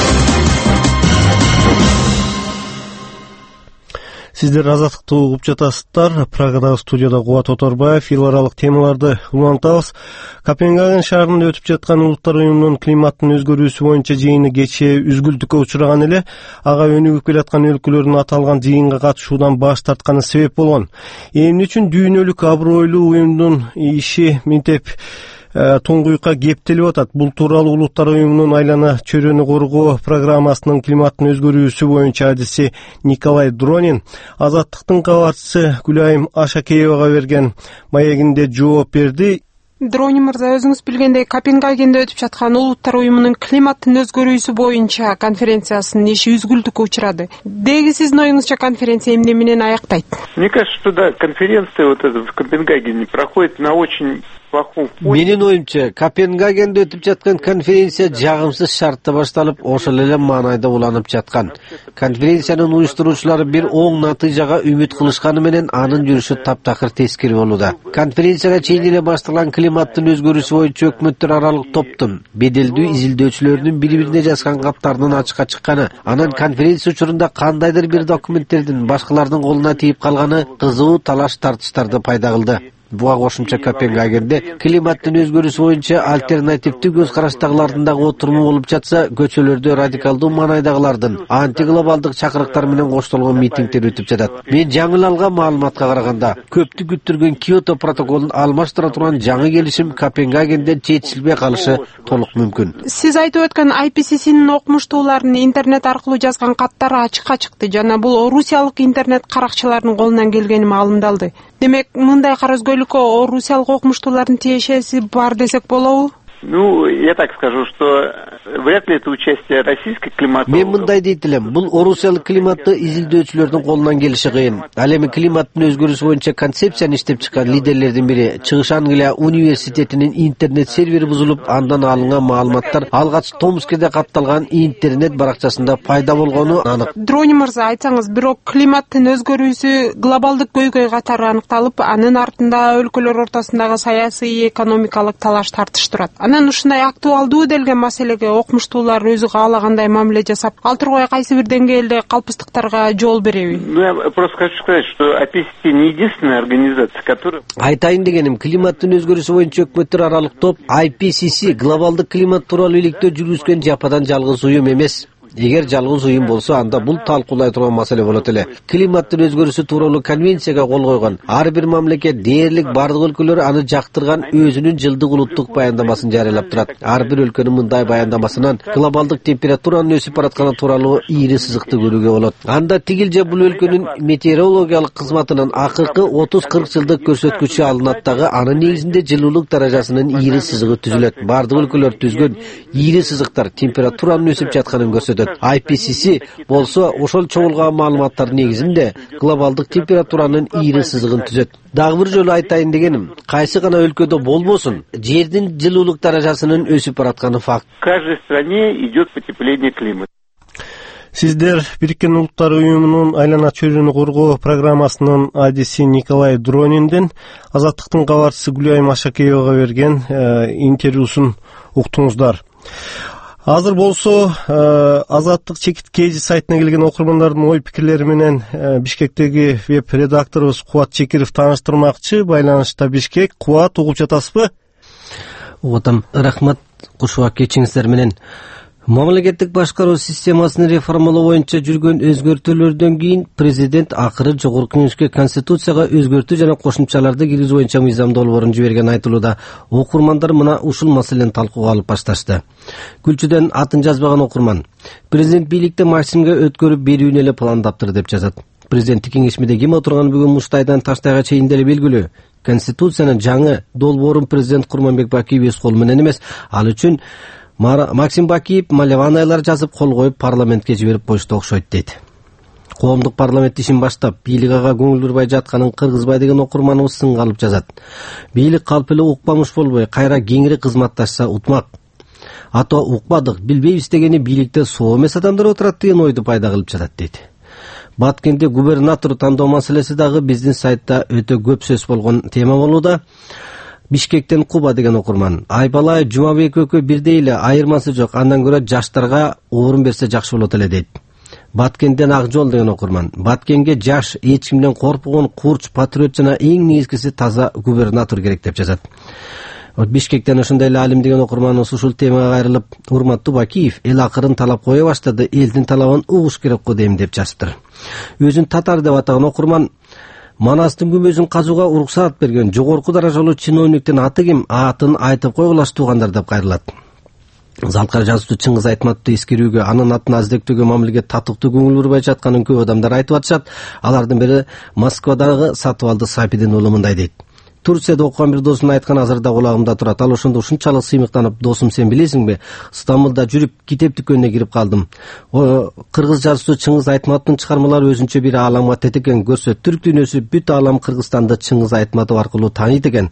Сиздер Азаттыкты угуп жатасыздар. Прагадагы студияда Кубат Оторбаев. Эл аралык темаларды улантабыз. Копенгаген шаарында өтүп жаткан Улуттар уюмунун климаттын өзгөрүүсү боюнча жыйыны кечээ үзгүлтүккө учураган эле ага өнүгүп келаткан өлкөлөрдүн аталган жыйынга катышуудан баш тартканы себеп болгон. Эмне үчүн дүйнөлүк абройлуу уюмдун иши минтеп туңгуйукка кептелип атат? Бул тууралуу Улуттар уюмунун айлана чөйрөнү коргоо программасынын климаттын өзгөрүүсү боюнча адиси Николай Дронин Азаттыктын кабарчысы Гүлайым Ашакеевага берген маегинде жооп берди. Дронин мырза, өзүңүз билгендей Копенгагенде өтүп жаткан Улуттар уюмунун климаттын өзгөрүүсү боюнча конференциясынын иши үзгүлтүккө учурады. Деги сиздин оюңузча конференция эмне менен аяктайт? Мне кажется, что да, конференция вот эта в Копенгагене проходит на очень Менин оюмча, Копенгагенде өтүп жаткан конференция жагымсыз шартта башталып, ошол эле маанайда уланып жаткан. Конференциянын уюштуруучулары бир оң натыйжага үмүт кылышканы менен анын жүрүшү таптакыр тескери болууда. Конференцияга чейин эле башталган климаттын өзгөрүүсү боюнча өкмөттөр аралык топтун беделдүү изилдөөчүлөрүнүн бири-бирине жазган каттарынын ачыкка чыкканы, анан конференция учурунда кандайдыр бир документтердин башкалардын колуна тийип калганы кызуу талаш тартыштарды пайда кылды. Буга кошумча Копенгагенде климаттын өзгөрүүсү боюнча альтернативдүү көз караштагылардын дагы отуруму болуп жатса, көчөлөрдө радикалдуу маанайдагылардын антиглобалдык чакырыктар менен коштолгон митингдер өтүп жатат. Мен жаңы алган маалыматка караганда, көптү күттүргөн Киото протоколун алмаштыра турган жаңы келишим Копенгагенден чечилбей калышы толук мүмкүн. Сиз айтып өткөн ай пи си синин окумуштууларын интернет аркылуу жазган каттары ачыкка чыкты жана бул орусиялык интернет каракчыларынын колунан келгени маалымдалды. Демек, мындай кара өзгөлүккө орусиялык окумуштуулардын тиешеси бар десек болобу? Ну, я так скажу, что вряд ли это участие российской климатологов. Мен мындай дейт элем, бул орусиялык климатты изилдөөчүлөрдүн колунан келиши кыйын. Ал эми климаттын өзгөрүүсү боюнча концепцияны иштеп чыккан лидерлердин бири Чыгыш Англия университетинин интернет сервери бузулуп, андан алынган маалыматтар алгач Томскеде катталган интернет баракчасында пайда болгону анык. Дрони мырза, айтсаңыз, бирок климаттын өзгөрүүсү глобалдык көйгөй катары аныкталып, анын артында өлкөлөр ортосундагы саясий, экономикалык талаш тартыш турат. Анан ушундай актуалдуу делген маселеге окумуштуулар өзү каалагандай мамиле жасап, ал тургай кайсы бир деңгээлде калпыстыктарга жол береби? Ну, я просто хочу сказать, что ай пи си си не единственная организация, которая... Айтайын дегеним, климаттын өзгөрүүсү боюнча өкмөттөр аралык топ ай пи си си глобалдык климат тууралуу иликтөө жүргүзгөн жападан жалгыз уюм эмес. Эгер жалгыз уюм болсо, анда бул талкуулай турган маселе болот эле. Климаттын өзгөрүүсү тууралуу конвенцияга кол койгон ар бир мамлекет дээрлик бардык өлкөлөр аны жактырган өзүнүн жылдык улуттук баяндамасын жарыялап турат. Ар бир өлкөнүн мындай баяндамасынан глобалдык температуранын өсүп баратканы тууралуу ийри сызыкты көрүүгө болот. Анда тигил же бул өлкөнүн метеорологиялык кызматынын акыркы отуз кырк жылдык көрсөткүчү алынат дагы, анын негизинде жылуулук даражасынын ийри сызыгы түзүлөт. Бардык өлкөлөр түзгөн ийри сызыктар температуранын өсүп жатканын көрсөтөт. ай пи си си болсо ошол чогулган маалыматтар негизинде глобалдык температуранын ийри сызыгын түзөт. Дагы бир жолу айтайын дегеним, кайсы гана өлкөдө болбосун, жердин жылуулук даражасынын өсүп баратканы факт. В каждой стране идет потепление климата. Сиздер Бириккен Улуттар уюмунун айлана чөйрөнү коргоо программасынын адиси Николай Дронинден Азаттыктын кабарчысы Гүлайым Ашакеевага берген интервьюсун уктуңуздар. Азыр болсо Азаттык чекит кези сайтына келген окурмандардын ой пикирлери менен Бишкектеги веб редакторубуз Кубат Чекиров тааныштырмакчы. Байланышта Бишкек. Кубат, угуп жатасызбы? Угутам, рахмат. Кушуга кечиңиздер менен. Мамлекеттик башкаруу системасын реформалоо боюнча жүргөн өзгөртүүлөрдөн кийин президент акыры Жогорку Кеңешке конституцияга өзгөртүү жана кошумчаларды киргизүү боюнча мыйзам долбоорун жиберген айтылууда. Окурмандар мына ушул маселени талкууга алып башташты. Күлчүдөн атын жазбаган окурман: президент бийликти Максимге өткөрүп берүүнү эле пландаптыр деп жазат. Президенттик кеңешмеде ким отурганы бүгүн Муштайдан Таштайга чейин деле белгилүү. Конституциянын жаңы долбоорун президент Курманбек Бакиев өз колу менен эмес, ал үчүн Максим Бакиев малеванайлар жазып кол коюп парламентке жиберип коюшту окшойт дейт. Коомдук парламент ишин баштап, бийлик ага көңүл бурбай жатканын кыргызбай деген окурманыбыз сынга алып жазат. Бийлик калп эле укпамыш болбой, кайра кеңири кызматташса утмак. Ато укпадык, билбейбиз дегени бийликте соо эмес адамдар отурат деген ойду пайда кылып жатат дейт. Баткенде губернатор тандоо маселеси дагы биздин сайтта өтө көп сөз болгон тема болууда. Бишкектен Куба деген окурман: Айбалай Жумабек экөө бирдей эле, айырмасы жок, андан көрө жаштарга орун берсе жакшы болот эле дейт. Баткенден Акжол деген окурман: Баткенге жаш, эч кимден коркпогон, курч, патриот жана эң негизгиси таза губернатор керек деп жазат. Бишкектен ошондой эле Алим деген окурманыбыз ушул темага кайрылып: урматтуу Бакиев, эл акырын талап кое баштады, элдин талабын угуш керек го дейм деп жазыптыр. Өзүн татар деп атаган окурман: Манастын күмбөзүн казууга уруксаат берген жогорку даражалуу чиновниктин аты ким? Атын айтып койгулаш туугандар деп кайрылат. Залкар жазуучу Чыңгыз Айтматовду эскерүүгө, анын атын аздектөөгө мамлекет татыктуу көңүл бурбай жатканын көп адамдар айтып атышат. Алардын бири Москвадагы Сатыбалды Сапидин уулу мындай дейт: Турцияда окуган бир досум айткан азырда кулагымда турат. Ал ошондо ушунчалык сыймыктанып: досум, сен билесиңби, Стамбулда жүрүп китеп дүкөнүнө кирип калдым. Кыргыз жазуучу Чыңгыз Айтматовдун чыгармалары өзүнчө бир ааламга тетикен, көрсө түрк дүйнөсү бүт аалам Кыргызстанды Чыңгыз Айтматов аркылуу тааныйт экен.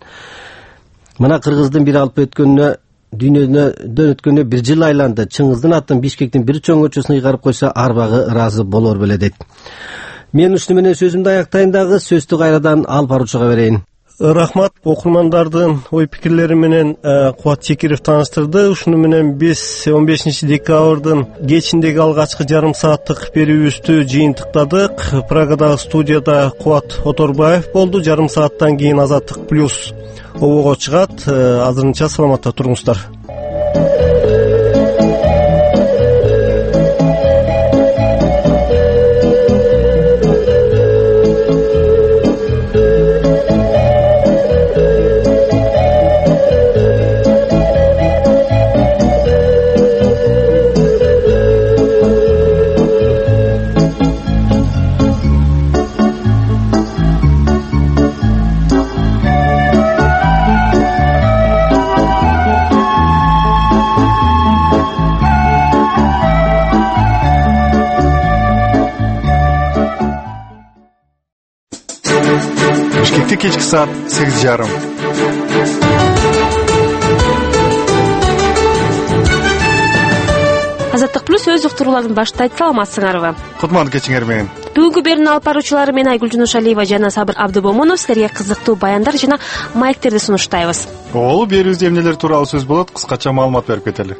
Мына Кыргыздын бир алып өткөнүнө дүйнөдөн өткөнүнө бир жыл айланды. Чыңгыздын атын Бишкектин бир чоң көчөсүнө ыйгарып койсо, арбагы ыраазы болор беле дейт. Мен ушуну менен сөзүмдү аяктайын дагы, сөздү кайрадан Алып Баруучуга берейин. Рахмат, окурмандардын ой пикирлери менен Кубат Чекиров тааныштырды. Ушуну менен биз он бешинчи декабрдын кечиндеги алгачкы жарым сааттык берүүбүздү жыйынтыктадык. Прагадагы студияда Кубат Оторбаев болду. Жарым сааттан кийин Азаттык плюс обого чыгат. Азырынча саламатта туруңуздар. Кечки саат сегиз жарым. Азаттык плюс өз уктурууларын баштайт. Саламатсыңарбы? Кутман кечиңер менен. Бүгүнкү берүүнүн алып баруучулары мен Айгүл Жунушалиева жана Сабыр Абдыбомунов силерге кызыктуу баяндар жана маектерди сунуштайбыз. Ол берүүбүздө эмнелер тууралуу сөз болот? Кыскача маалымат берип кетели.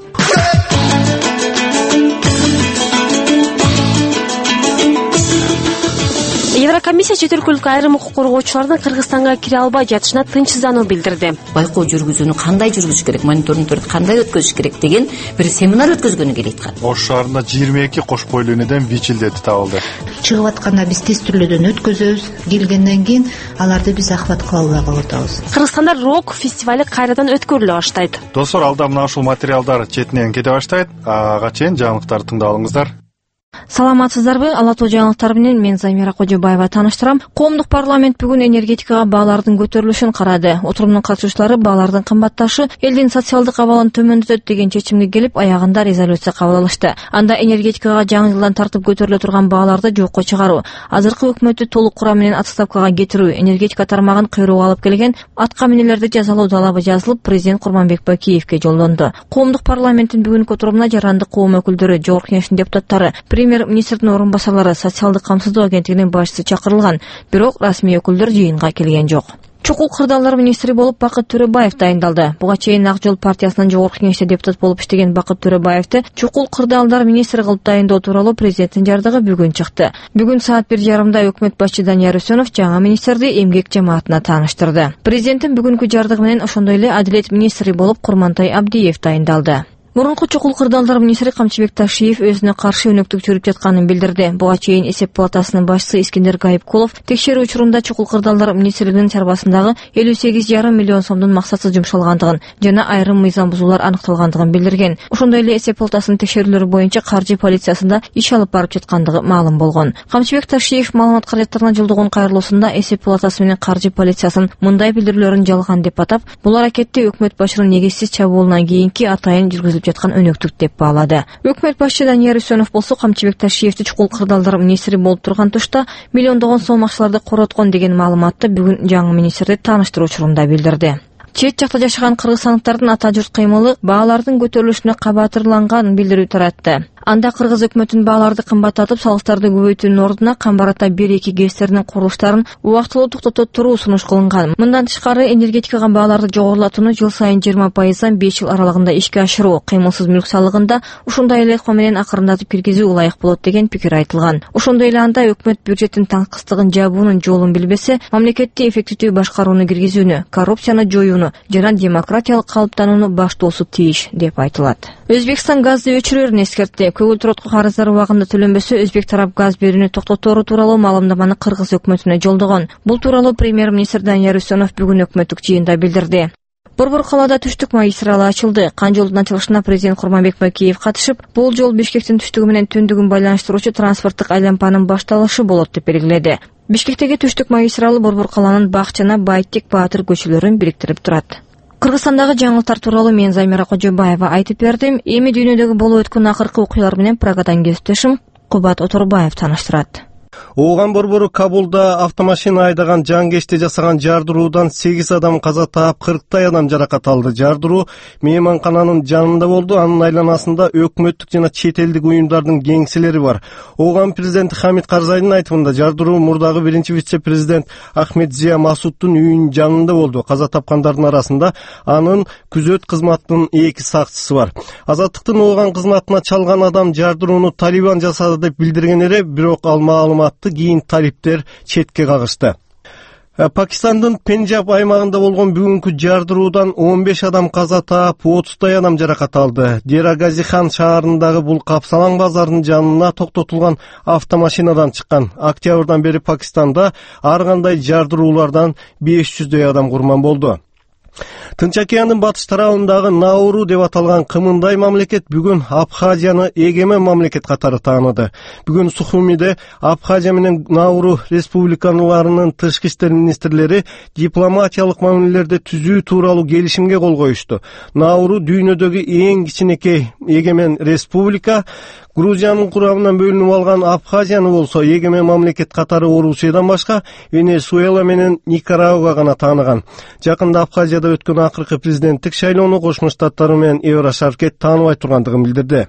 Еврокомиссия чет өлкөлүк айрым укук коргоочулардын Кыргызстанга кире албай жатышына тынчсыздануу билдирди. Байкоо жүргүзүүнү кандай жүргүзүш керек, мониторингдерди кандай өткөзүш керек деген бир семинар өткөзгөнү келет экен. Ош шаарында жыйырма эки кош бойлуу энеден ВИЧ илдети табылды. Чыгып атканда биз тестирлөөдөн өткөзөбүз, келгенден кийин аларды биз ахват кыла албай калабыз. Кыргызстанда рок фестивали кайрадан өткөрүлө баштайт. Достор, алда мына ушул материалдар четинен кете баштайт. Ага чейин жаңылыктарды тыңдап алыңыздар. Саламатсыздарбы? Ала тоо жаңылыктар менен мен Замира Кожобаева тааныштырам. Коомдук парламент бүгүн энергетикага баалардын көтөрүлүшүн карады. Отурумдун катышуучулары баалардын кымбатташы элдин социалдык абалын төмөндөтөт деген чечимге келип, аягында резолюция кабыл алышты. Анда энергетикага жаңы жылдан тартып көтөрүлө турган бааларды жокко чыгаруу, азыркы өкмөттү толук курам менен отставкага кетирүү, энергетика тармагын кыйроого алып келген атка минелерди жазалоо талабы жазылып, президент Курманбек Бакиевке жолдонду. Коомдук парламенттин бүгүнкү отурумуна жарандык коом өкүлдөрү, Жогорку Кеңештин депутаттары, премьер-министрдин орун басарлары, социалдык камсыздоо агенттигинин башчысы чакырылган, бирок расмий өкүлдөр жыйынга келген жок. Чукул кырдаалдар министри болуп Бакыт Төрөбаев дайындалды. Буга чейин Ак жол партиясынын Жогорку Кеңеште депутат болуп иштеген Бакыт Төрөбаевди Чукул кырдаалдар министри кылып дайындоо тууралуу президенттин жардыгы бүгүн чыкты. Бүгүн саат бир жарымда өкмөт башчы Данияр Үсөнов жаңы министрди эмгек жамаатына тааныштырды. Президенттин бүгүнкү жардыгы менен ошондой эле адилет министри болуп Курмантай Абдиев дайындалды. Мурунку чукул кырдаалдар министри Камчыбек Ташиев өзүнө каршы өнөктүк жүрүп жатканын билдирди. Буга чейин эсеп палатасынын башчысы Искендер Гайыпкулов текшерүү учурунда чукул кырдаалдар министрлигинин чарбасындагы элүү сегиз жарым миллион сомдун максатсыз жумшалгандыгын жана айрым мыйзам бузуулар аныкталгандыгын билдирген. Ошондой эле эсеп палатасынын текшерүүлөрү боюнча каржы полициясында иш алып барып жаткандыгы маалым болгон. Камчыбек Ташиев маалымат каражаттарына жолдогон кайрылуусунда эсеп палатасы менен каржы полициясынын мындай билдирүүлөрүн жалган деп атап, бул аракетти өкмөт башчынын негизсиз чабуулунан кийинки атайын жүргүзүлүп жаткан өнөктүк деп баалады. Өкмөт башчы Данияр Үсөнов болсо Камчыбек Ташиевди чукул кырдаалдар министри болуп турган тушта миллиондогон сом акчаларды короткон деген маалыматты бүгүн жаңы министрди тааныштыруу учурунда билдирди. Чет жакта жашаган кыргызстандыктардын ата журт кыймылы баалардын көтөрүлүшүнө кабатырланган билдирүү таратты. Анда кыргыз өкмөтүнүн бааларды кымбаттатып, салыктарды көбөйтүүнүн ордуна Камбарата бир эки гэстеринин курулуштарын убактылуу токтото туруу сунуш кылынган. Мындан тышкары энергетикага бааларды жогорулатууну жыл сайын жыйырма пайыздан беш жыл аралыгында ишке ашыруу, кыймылсыз мүлк салыгында ушундай эле ыкма менен акырындатып киргизүү ылайык болот деген пикир айтылган. Ошондой эле анда өкмөт бюджеттин таңкыстыгын жабуунун жолун билбесе, мамлекетти эффективдүү башкарууну киргизүүнү, коррупцияны жоюуну жана демократиялык калыптанууну баштоосу тийиш деп айтылат. Өзбекстан газды өчүрөрүн эскертти. Көгүлтүрөткө карыздар убагында төлөнбөсө, Өзбек тарап газ берүүнү токтотору тууралуу маалымдаманы Кыргыз өкмөтүнө жолдогон. Бул тууралуу премьер-министр Данияр Үсөнов бүгүн өкмөттүк жыйында билдирди. Борбор калаада түштүк магистралы ачылды. Кан жолдун ачылышына президент Курманбек Бакиев катышып, бул жол Бишкектин түштүгү менен түндүгүн байланыштыруучу транспорттук айланпанын башталышы болот деп белгиледи. Бишкектеги түштүк магистралы Борбор калаанын Бак жана Байтик Баатыр көчөлөрүн бириктирип турат. Кыргызстандагы жаңылыктар тууралуу мен Замира Кожобаева айтып бердим. Эми дүйнөдөгү болуп өткөн акыркы окуялар менен Прагадан кесиптешим Кубат Оторбаев тааныштырат. Ооган борбору Кабулда автомашина айдаган жангечте жасаган жардыруудан сегиз адам каза таап, кырктай адам жаракат алды. Жардыруу мейманкананын жанында болду. Анын айланасында өкмөттүк жана чет элдик уюмдардын кеңселери бар. Ооган президенти Хамид Карзайдын айтымында жардыруу мурдагы биринчи вице-президент Ахмед Зия Масудтун үйүнүн жанында болду. Каза тапкандардын арасында анын күзөт кызматынын эки сакчысы бар. Азаттыктын Ооган кызматына чалган адам жардырууну Талибан жасады деп билдирген эле, бирок ал маалыматты кийин талиптер четке кагышты. Пакистандын Пенджаб аймагында болгон бүгүнкү жардыруудан он беш адам каза таап, отуздай адам жаракат алды. Дера Газихан шаарындагы бул капсалаң базардын жанына токтотулган автомашинадан чыккан. Октябрдан бери Пакистанда ар кандай жардыруулардан беш жүздөй адам курман болду. Тынч океандын батыш тарабындагы Науру деп аталган кымындай мамлекет бүгүн Абхазияны эгемен мамлекет катары тааныды. Бүгүн Сухумиде Абхазия менен Науру республикаларынын тышкы иштер министрлери дипломатиялык мамилелерди түзүү тууралуу келишимге кол коюшту. Науру дүйнөдөгү эң кичинекей эгемен республика. Грузиянын курамынан бөлүнүп алган Абхазияны болсо эгемен мамлекет катары Орусиядан башка Венесуэла менен Никарагуа гана тааныган. Жакында Абхазияда өткөн акыркы президенттик шайлоону Кошмо Штаттар менен Еврошаркет тааныбай тургандыгын билдирди.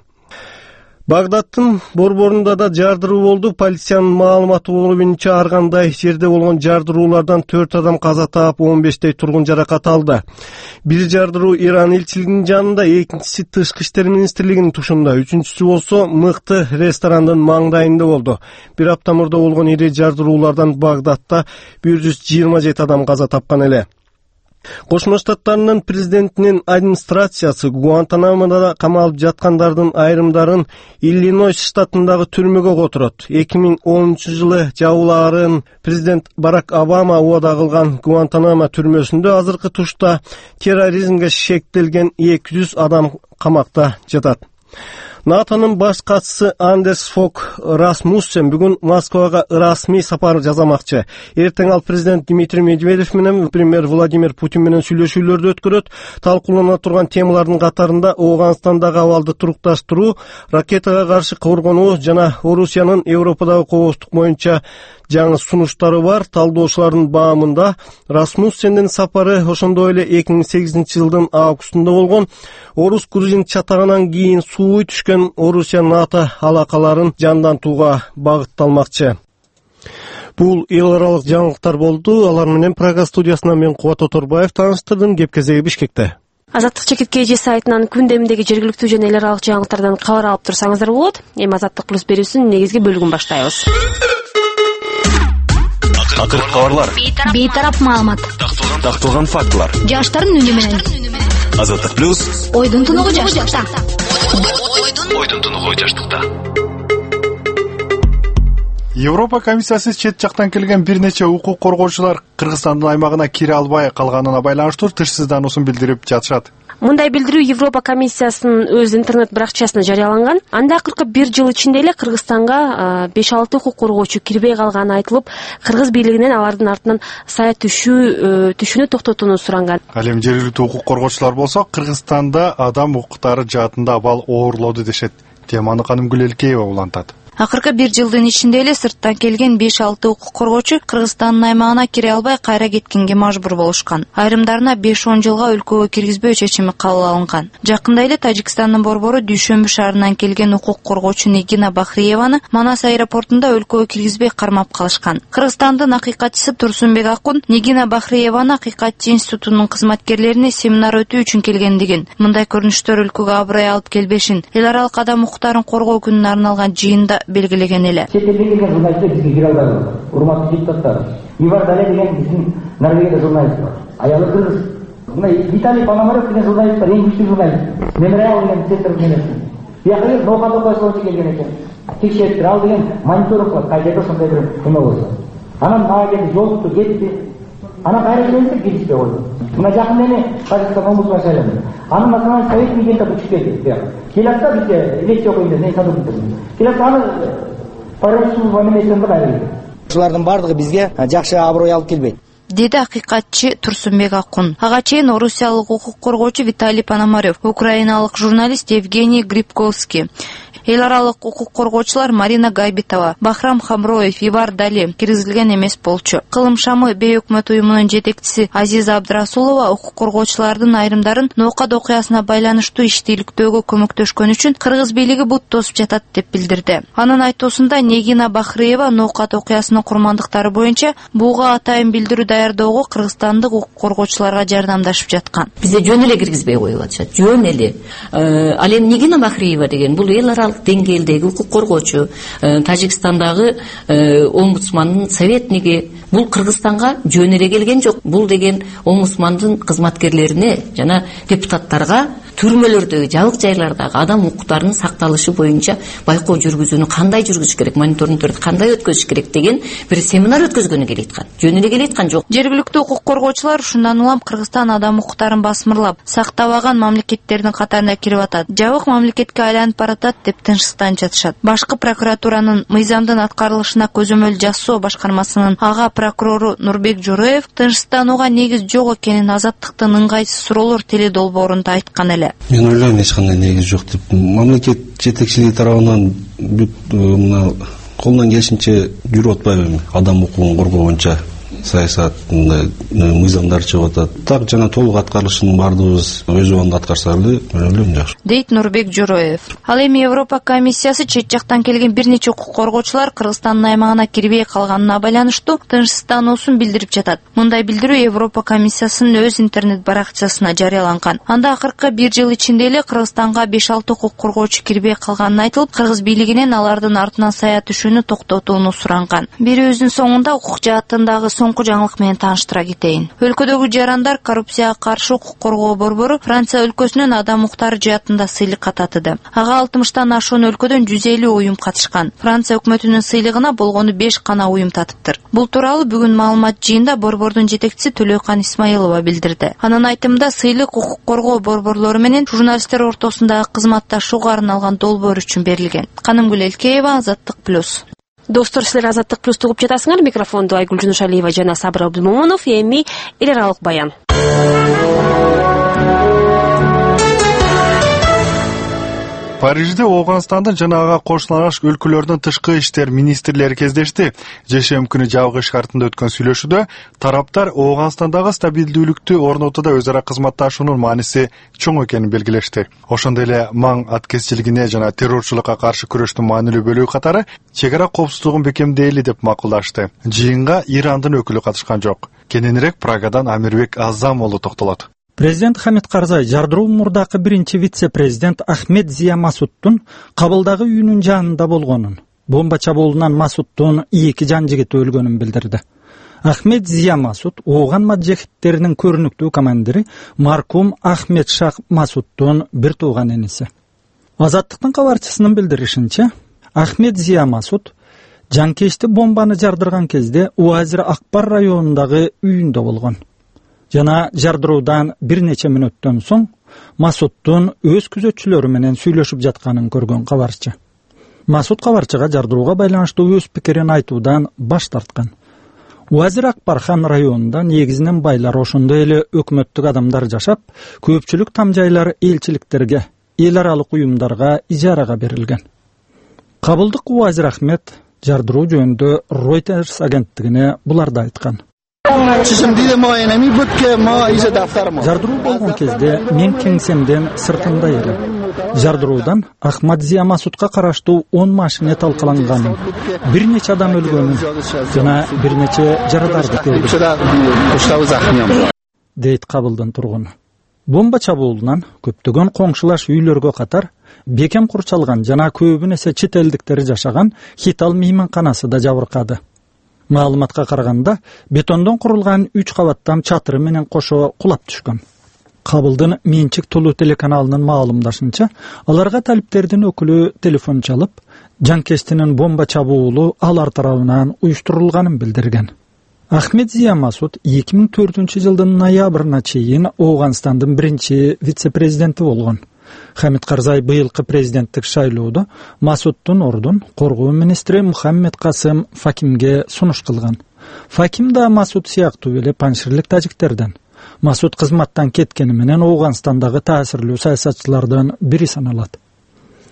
Багдадтын борборунда да жардыруу болду. Полициянын маалыматы боюнча ар кандай жерде болгон жардыруулардан төрт адам каза таап, он бештей тургун жаракат алды. Бир жардыруу Иран элчилигинин жанында, экинчиси тышкы иштер министрлигинин тушунда, үчүнчүсү болсо мыкты ресторандын маңдайында болду. Бир апта мурда болгон ири жардыруулардан Багдадта бир жүз жыйырма жети адам каза тапкан эле. Кошмо Штаттарынын президентинин администрациясы Гуантанамода камалып жаткандардын айрымдарын Иллинойс штатындагы түрмөгө которот. эки миң онунчу жылы жабылаарын президент Барак Обама убада кылган Гуантанамо түрмөсүндө азыркы тушта терроризмге шектелген эки жүз адам камакта жатат. НАТОнун баш катчысы Андерс Фог Расмуссен бүгүн Москвага расмий сапар жасамакчы. Эртең ал президент Дмитрий Медведев менен премьер Владимир Путин менен сүйлөшүүлөрдү өткөрөт. Талкуулана турган темалардын катарында Ооганстандагы абалды турукташтыруу, ракетага каршы коргонуу жана Орусиянын Европадагы кооздук боюнча жаңы сунуштары бар. Талдоочулардын баамында Расмуссендин сапары ошондой эле эки миң сегизинчи жылдын августунда болгон Орус грузин чатагынан кийин сууй түшкөн Орусия НАТО алакаларын жандантууга багытталмакчы. Бул эл аралык жаңылыктар болду. Алар менен Прага студиясынан мен Кубат Оторбаев тааныштырдым. Кеп кезеги Бишкекте. Азаттык чекит кж сайтынан күндөмдөгү жергиликтүү жана эл аралык жаңылыктардан кабар алып турсаңыздар болот. Эми Азаттык плюс берүүсүнүн негизги бөлүгүн баштайбыз. Акыркы кабарлар, бейтарап маалымат, такталган фактылар, жаштардын үнү менен. Азаттык плюс Ойдун тунугу жаштыкта. Ойдун тунугу жаштыкта. Европа комиссиясы чет жактан келген бир нече укук коргоочулар Кыргызстандын аймагына кире албай калганына байланыштуу тынчсыздануусун билдирип жатышат. Мындай билдирүү Европа комиссиясынын өз интернет баракчасында жарыяланган. Анда акыркы бир жыл ичинде эле Кыргызстанга беш алты укук коргоочу кирбей калганы айтылып, кыргыз бийлигинен алардын артынан сая түшүү түшүүнү токтотууну суранган. Ал эми жергиликтүү укук коргоочулар болсо Кыргызстанда адам укуктары жаатында абал оорлоду дешет. Теманы Канымгүл Элкеева улантат. Акыркы бир жылдын ичинде эле сырттан келген беш алты укук коргоочу Кыргызстандын аймагына кире албай кайра кеткенге мажбур болушкан. Айрымдарына беш он жылга өлкөгө киргизбөө чечими кабыл алынган. Жакында эле Тажикстандын борбору Дүйшөмбү шаарынан келген укук коргоочу Нигина Бахриеваны Манас аэропортунда өлкөгө киргизбей кармап калышкан. Кыргызстандын акыйкатчысы Турсунбек Акун Нигина Бахриеваны акыйкатчы институтунун кызматкерлерине семинар өтүү үчүн келгендигин, мындай көрүнүштөр өлкөгө абрай алып келбешин, эл аралык адам укуктарын коргоо күнүнө арналган жыйында белгилеген эле. Чет элден келген журналисттер бизге кире албайды. Урматтуу депутаттар, Ивар Дале деген биздин Норвегияда журналист бар. Аялы кыргыз. Мына Виталий Пономарев деген журналист бар, эң күчтүү журналист. Мемориал деген центр менен. Бияка ноокат окуясы келген экен. Текшертип ал деген мониторинг кылат, кайда ошондой бир эме болсо. Анан мага келди, жолукту кетти. Ана кайра келсе киришпей койду. Мына жакында эми Казакстан омбудсман шайланды. Аны маселен совет мигенте учуп келди. Келатса бизге лекция окуйт, не садып битирди. Келатса аны парашютсуз эмесен кайра. Ушулардын бардыгы бизге жакшы аброй алып келбейт. Деди акыйкатчы Турсунбек Акун. Ага чейин орусиялык укук коргоочу Виталий Пономарев, украиналык журналист Евгений Грибковский, Эл аралык укук коргоочулар Марина Гайбитова, Бахрам Хамроев, Ивар Дали киргизилген эмес болчу. Кылым шамы бейөкмөт уюмунун жетекчиси Азиза Абдрасулова укук коргоочулардын айрымдарын Ноокат окуясына байланыштуу иштейликтөөгө көмөктөшкөн үчүн кыргыз бийлиги бут тосуп жатат деп билдирди. Анын айтуусунда Негина Бахриева Ноокат окуясынын курмандыктары боюнча буга атайын билдирүү даярдоого кыргызстандык укук коргоочуларга жардамдашып жаткан. Бизде жөн эле киргизбей коюп атышат. Жөн эле. Ал эми Негина Бахриева деген бул эл аралык деңгээлдеги укук коргоочу, Тажикстандагы омбудсмандын советниги. Бул Кыргызстанга жөн эле келген жок. Бул деген омбудсмандын кызматкерлерине жана депутаттарга түрмөлөрдөгү, жабык жайлардагы адам укуктарынын сакталышы боюнча байкоо жүргүзүүнү кандай жүргүзүш керек, мониторингдерди кандай өткөзүш керек деген бир семинар өткөзгөнү келе айткан. Жөн эле келе айткан жок. Жергиликтүү укук коргоочулар ушундан улам Кыргызстан адам укуктарын басмырлап, сактабаган мамлекеттердин катарына кирип атат. Жабык мамлекетке айланып баратат деп тынчсыздан жатышат. Башкы прокуратуранын мыйзамдын аткарылышына көзөмөл жасоо башкармасынын ага прокурору Нурбек Жороев тынчсызданууга негиз жок экенин Азаттыктын ыңгайсыз суроолор теле долбоорунда айткан эле. Мен ойлойм эч кандай негиз жок деп. Мамлекет жетекчилиги тарабынан мына колунан келишинче жүрүп атпайбы адам укугун коргоо боюнча саясаттын мыйзамдар чыгып атат. Так жана толук аткарылышынын баардыгыбыз өз убагында аткарсак эле мен ойлойм жакшы. Дейт Нурбек Жороев. Ал эми Европа комиссиясы чет жактан келген бир нече укук коргоочулар Кыргызстандын аймагына кирбей калганына байланыштуу тынчсыздануусун билдирип жатат. Мындай билдирүү Европа комиссиясынын өз интернет баракчасына жарыяланган. Анда акыркы бир жыл ичинде эле Кыргызстанга беш алты укук коргоочу кирбей калганын айтылып, Кыргыз бийлигинен алардын артынан сая түшүүнү токтотууну суранган. Берүүбүздүн соңунда укук жаатындагы соңку жаңылык менен тааныштыра кетейин. Өлкөдөгү жарандар коррупцияга каршы укук коргоо борбору Франция өлкөсүнүн адам укуктары жаатында сыйлык кататыды. Ага алтымыштан ашуун өлкөдөн жүз элүү уюм катышкан. Франция өкмөтүнүн сыйлыгына болгону беш гана уюм татыптыр. Бул тууралуу бүгүн маалымат жыйында борбордун жетекчиси Төлөкан Исмаилова билдирди. Анын айтымында сыйлык укук коргоо борборлору менен журналисттер ортосундагы кызматташууга арналган долбоор үчүн берилген. Канымгүл Элкеева, Азаттык плюс. Достор, силер Азаттык плюсту угуп жатасыңар. Микрофонду Айгүл Жунушалиева жана Сабыр Абдулмомунов. Эми эл аралык баян. Парижде Ооганстандын жана ага кошуналаш өлкөлөрдүн тышкы иштер министрлери кездешти. Жешем күнү жабык иш шартында өткөн сүйлөшүүдө тараптар Ооганстандагы стабилдүүлүктү орнотууда өз ара кызматташуунун мааниси чоң экенин белгилешти. Ошондой эле маң аткезчилигине жана террорчулукка каршы күрөштүн маанилүү бөлүгү катары чек ара коопсуздугун бекемдейли деп макулдашты. Жыйынга Ирандын өкүлү катышкан жок. Кененирээк Прагадан Амирбек Азам уулу токтолот. Президент Хамит Карзай жардыруу мурдакы биринчи вице-президент Ахмед Зия Масудтун Кабылдагы үйүнүн жанында болгонун, бомба чабуулунан Масудтун эки жан жигити өлгөнүн билдирди. Ахмед Зия Масуд Ооган маджахиттеринин көрүнүктүү командири маркум Ахмед Шах Масудтун бир тууган эниси. Азаттыктын кабарчысынын билдиришинче, Ахмед Зия Масуд жанкечти бомбаны жардырган кезде Уазир Акбар районундагы үйүндө болгон. Жана жардыруудан бир нече мүнөттөн соң Масудтун өз күзөтчүлөрү менен сүйлөшүп жатканын көргөн кабарчы. Масуд кабарчыга жардырууга байланыштуу өз пикирин айтуудан баш тарткан. Уазир Акбархан районунда негизинен байлар, ошондой эле өкмөттүк адамдар жашап, көпчүлүк там жайлар элчиликтерге, эл аралык уюмдарга ижарага берилген. Кабылдык Уазир Ахмед жардыруу жөнүндө Reuters агенттигине буларды айткан. Жардыруу болгон кезде мен кеңсемден сыртында элем. Жардыруудан Ахмад Зия Масудка караштуу он машина талкаланганын, бир нече адам өлгөнүн жана бир нече жараларды көрдүм, дейт Кабылдын тургуну. Бомба чабуулунан көптөгөн коңшулаш үйлөргө катар бекем курчалган жана көбүн эсе чет элдиктер жашаган Хитал мейманканасы да жабыркады. Маалыматка караганда, бетондон курулган үч кабаттам чатыры менен кошо кулап түшкөн. Кабылдын менчик тулуу телеканалынын маалымдашынча, аларга талиптердин өкүлү телефон чалып, жанкечтинин бомба чабуулу алар тарабынан уюштурулганын билдирген. Ахмед Зия Масуд эки миң төртүнчү жылдын ноябрына чейин Ооганстандын биринчи вице-президенти болгон. Хамит Карзай быйылкы президенттик шайлоодо Масудтун ордун коргоо министри Мухаммед Касым Факимге сунуш кылган. Факим да Масуд сыяктуу эле панширлик тажиктерден. Масуд кызматтан кеткени менен Ооганстандагы таасирлүү саясатчылардын бири саналат.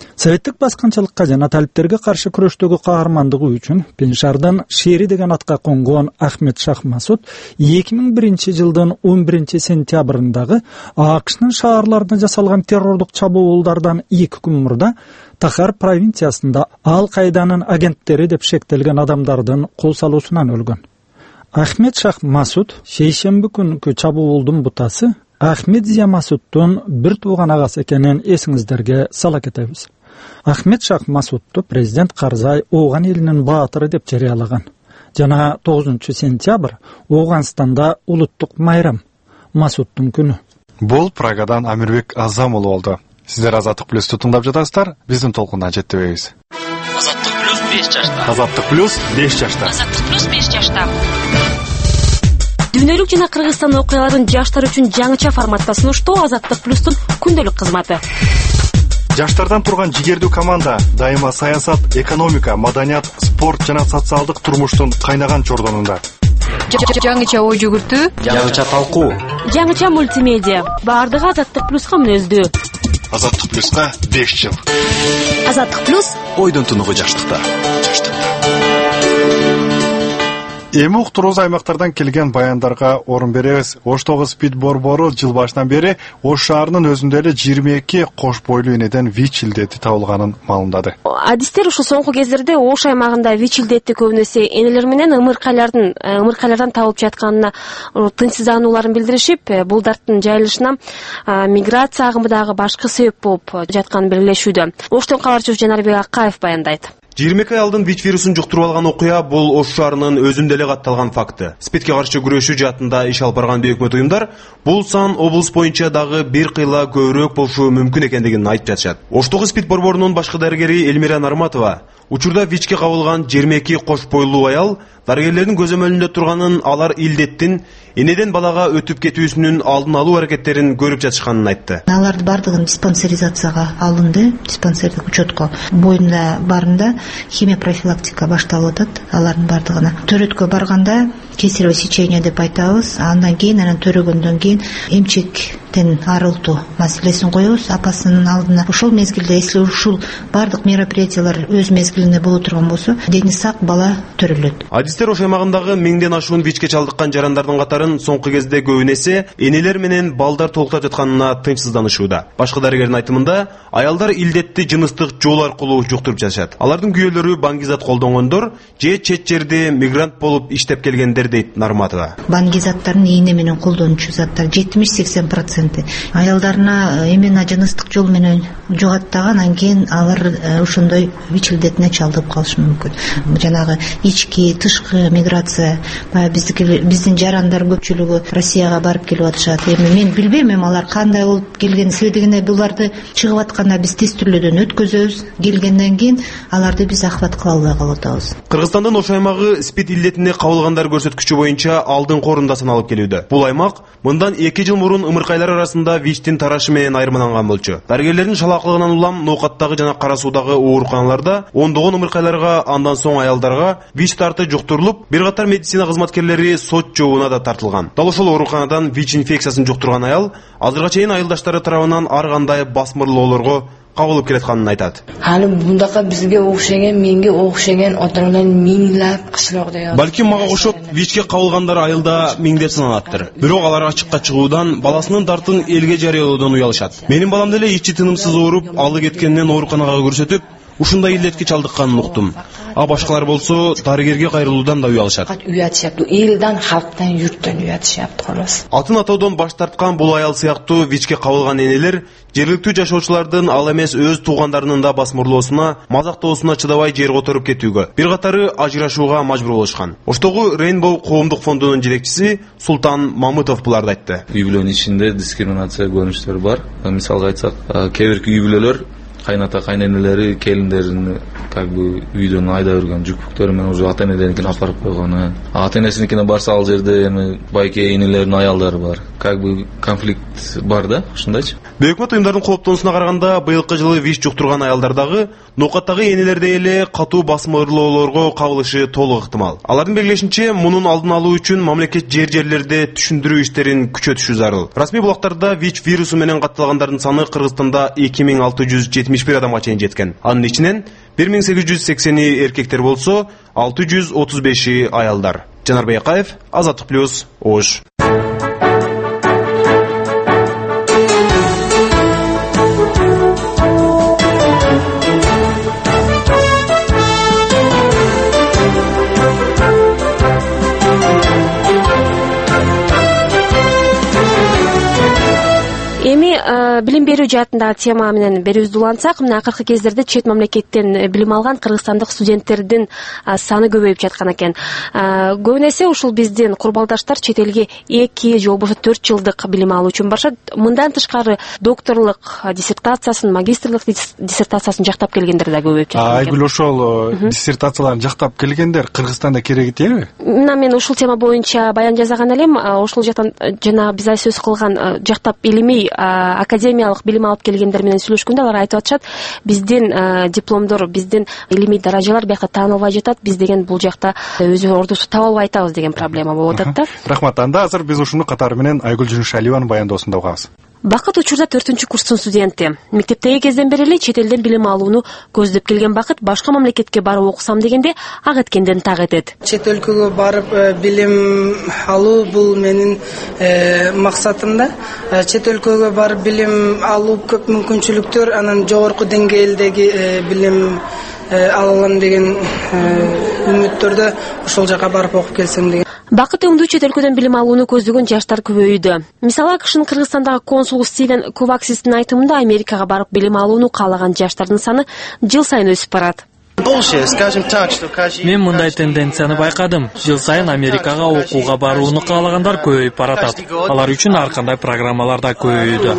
Советтик баскынчылыкка жана талиптерге каршы күрөштөгү каармандыгы үчүн Пеншардан Шери деген атка конгон Ахмед Шах Масуд эки миң биринчи жылдын он биринчи сентябрындагы АКШнын шаарларына жасалган террордук чабуулдардан эки күн мурда Тахар провинциясында Ал-Кайданын агенттери деп шектелген адамдардын кол салуусунан өлгөн. Ахмед Шах Масуд шейшемби күнкү чабуулдун бутасы Ахмед Зия Масудтун бир тууган агасы экенин эсиңиздерге сала кетебиз. Ахмед Шах Масудту президент Карзай Ооган элинин баатыры деп жарыялаган. Жана тогузунчу сентябрь Ооганстанда улуттук майрам Масудтун күнү. Бул Прагадан Амирбек Азамулу болду. Сиздер Азаттык плюсту тыңдап жатасыздар. Биздин толкундан жетебейбиз. Азаттык плюс беш жашта. Азаттык плюс беш жашта. Азаттык плюс беш жашта. Дүйнөлүк жана Кыргызстан окуяларын жаштар үчүн жаңыча форматта сунуштоо Азаттык плюстун күндөлүк кызматы. Жаштардан турган жигердүү команда дайыма саясат, экономика, маданият, спорт жана социалдык турмуштун кайнаган чордонунда. Жаңыча ой жүгүртүү, Жаңыча талкуу, жаңыча мультимедиа. Баардыгы Азаттык плюска мүнөздүү. Азаттык плюска беш жыл. Азаттык плюс ойдун тунугу жаштыкта. Эми уктуруз аймактардан келген баяндарга орун беребиз. Оштогу спид борбору жыл башынан бери Ош шаарынын өзүндө эле жыйырма эки кош бойлуу энеден ВИЧ илдети табылганын маалымдады. Адистер ушу соңку кездерде Ош аймагында ВИЧ илдети көбүнесе энелер менен ымыркайлардын ымыркайлардан табылып жатканына тынчсызданууларын билдиришип, бул дарттын жайылышына миграция агымындагы башкы себеп болуп жатканын белгилешүүдө. Оштон кабарчыбыз Жанарбек Акаев баяндайт. жыйырма эки аялдын ВИЧ вирусун жуктуруп алган окуя бул Ош шаарынын өзүндө эле катталган факты. СПИДке каршы күрөшүү жаатында иш алып барган өкмөт уюмдар бул сан облус боюнча дагы бир кыйла көбүрөөк болушу мүмкүн экендигин айтып жатышат. Оштогу СПИД борборунун башкы дарыгери Элмира Нарматова учурда ВИЧке кабылган жыйырма эки кош бойлуу аял дарыгерлердин көзөмөлүндө турганын, алар илдеттин энеден балага өтүп кетүүсүнүн алдын алуу аракеттерин көрүп жатышканын айтты. Аларды бардыгын диспансеризацияга алынды, диспансердик учетко боюнда барында химия профилактика башталып атат алардын бардыгына. Төрөткө барганда кесарево сечение деп айтабыз. Андан кийин анан төрөгөндөн кийин эмчектен арылтуу маселесин коебуз апасынын алдына. Ошол мезгилде если ушул бардык мероприятиялар өз мезгилинде боло турган болсо, дени сак бала төрөлөт. Адистер Ош аймагындагы миңден ашуун ВИЧке чалдыккан жарандардын катарын соңку кезде көбүнесе энелер менен балдар толуктап жатканына тынчсызданышууда. Башкы дарыгердин айтымында, аялдар илдетти жыныстык жол аркылуу жуктуруп жатышат. Алардын күйөөлөрү баңгизат колдонгондор же чет жерде мигрант болуп иштеп келгендер дейт Нарматова. Баңгизаттардын ийне менен колдонуучу заттар жетимиш-сексен процент аялдарына именно жыныстык жол менен жугаттаган, анан кийин алар ошондой ВИЧ илдетине чалдыгып калышы мүмкүн. Жанагы ички, тышкы миграция, баягы биздики биздин жарандар көпчүлүгү Россияга барып келип атышат. Эми мен билбейм, эми алар кандай болуп келген, следигине буларды чыгып атканда биз тестирлөөдөн өткөзөбүз. Келгенден кийин аларды биз ахват кыла албай калып атабыз. Кыргызстандын Ош аймагы СПИД илдетине кабылгандар көрсөткүчү боюнча алдыңкы орунда саналып келүүдө. Бул аймак мындан эки жыл мурун ымыркайлар арасында ВИЧтин тарашы менен айырмаланган болчу. Дарыгерлердин шалаакылыгынан улам ноокаттагы жана кара суудагы ооруканаларда ондогон ымыркайларга, андан соң аялдарга ВИЧ тарты жуктурулуп, бир катар медицина кызматкерлери сот жообуна да тартылган. Дал ошол ооруканадан ВИЧ инфекциясын жуктурган аял азырга чейин айылдаштары тарабынан ар кандай басмырлоолорго кабылып келатканын айтат. Аны мындака бизге окшеген, менге окшеген отурган миңлап кышылыкта. Балким мага окшоп ВИЧке кабылгандар айылда миңдеп саналаттыр. Бирок алар ачыкка чыгуудан, баласынын дартын элге жарыялоодон уялышат. Менин балам деле ичи тынымсыз ооруп, алы кеткенден ооруканага көрсөтүп, ушундай илдетке чалдыкканын уктум. А башкалар болсо дарыгерге кайрылуудан да уялышат. Уятышаптыр, элден, халктан, юрттан уятышаптыр колос. Атын атоодон баш тарткан бул аял сыяктуу ВИЧке кабылган энелер жергиликтүү жашоочулардын ал эмес өз туугандарынын да басмырлоосуна, мазактоосуна чыдабай жер которуп кетүүгө, бир катары ажырашууга мажбур болушкан. Оштогу Rainbow коомдук фондунун жетекчиси Султан Мамытов буларды айтты. Үй бүлөнүн ичинде дискриминация көрүнүштөрү бар. Мисалга айтсак, кээ бирки үй бүлөлөр кайната кайненелери келиндерин как бы үйдөн айда берген, жүкпүктөрү менен уже ата энелеринкине апарып койгон. Ата энесиникине барса ал жерде эми байке энелердин аялдары бар. Как бы конфликт бар да, ушундайчы. Өкмөт уюмдардын кооптонусуна караганда быйылкы жылы ВИЧ жуктурган аялдардагы ноокаттагы энелерде эле катуу басмырлоолорго кабылышы толук ыктымал. Алардын белгилешинче, мунун алдын алуу үчүн мамлекет жер-жерлерде түшүндүрүү иштерин күчөтүшү зарыл. Расмий булактарда ВИЧ вирусу менен катталгандардын саны Кыргызстанда эки миң алты жүз жетимиш жетимиш бир адамга чейин жеткен. Анын ичинен бир миң сегиз жүз сексени эркектер болсо, алты жүз отуз беши аялдар. Жанар Байкаев, Азаттык плюс, Ош. Эми билим берүү жаатындагы тема менен берүүбүздү улантсак, мына акыркы кездерде чет мамлекеттен билим алган кыргызстандык студенттердин саны көбөйүп жаткан экен. Көбүн эсе ушул биздин курбалдаштар чет элге эки же болбосо төрт жылдык билим алуу үчүн барышат. Мындан тышкары докторлук диссертациясын, магистрлык диссертациясын жактап келгендер да көбөйүп жаткан экен. Айгүл, ошол диссертацияларын жактап келгендер Кыргызстанда кереги тиеби? Мына мен ушул тема боюнча баян жазган элем. Ошол жактан жана биз сөз кылган жактап илимий академиялык билим алып келгендер менен сүйлөшкөндө алар айтып атышат, биздин дипломдор, биздин илимий даражалар бияка таанылбай жатат, биз деген бул жакта өзү ордубузду таба албай атабыз деген проблема болуп атат да. Рахмат. Анда азыр биз ушуну катары менен Айгүл Жүнүшалиеванын баяндоосунда угабыз. Бакыт учурда төртүнчү курстун студенти. Мектептеги кезден бери эле чет элден билим алууну көздөп келген Бакыт башка мамлекетке барып окусам дегенде ак эткенден так этет. Чет өлкөгө барып билим алуу бул менин максатым да. Чет өлкөгө барып билим алуу көп мүмкүнчүлүктөр, анан жогорку деңгээлдеги билим алалам деген үмүттөрдө ошол жака барып окуп келсем деген. Бакыт өңдүү чет өлкөдөн билим алууну көздөгөн жаштар көбөйүүдө. Мисалы, АКШнын Кыргызстандагы консулу Стивен Коваксистин айтымында Америкага барып билим алууну каалаган жаштардын саны жыл сайын өсүп барат. Мен мындай тенденцияны байкадым. Жыл сайын Америкага окууга барууну каалагандар көбөйүп баратат. Алар үчүн ар кандай программалар да көбөйүүдө.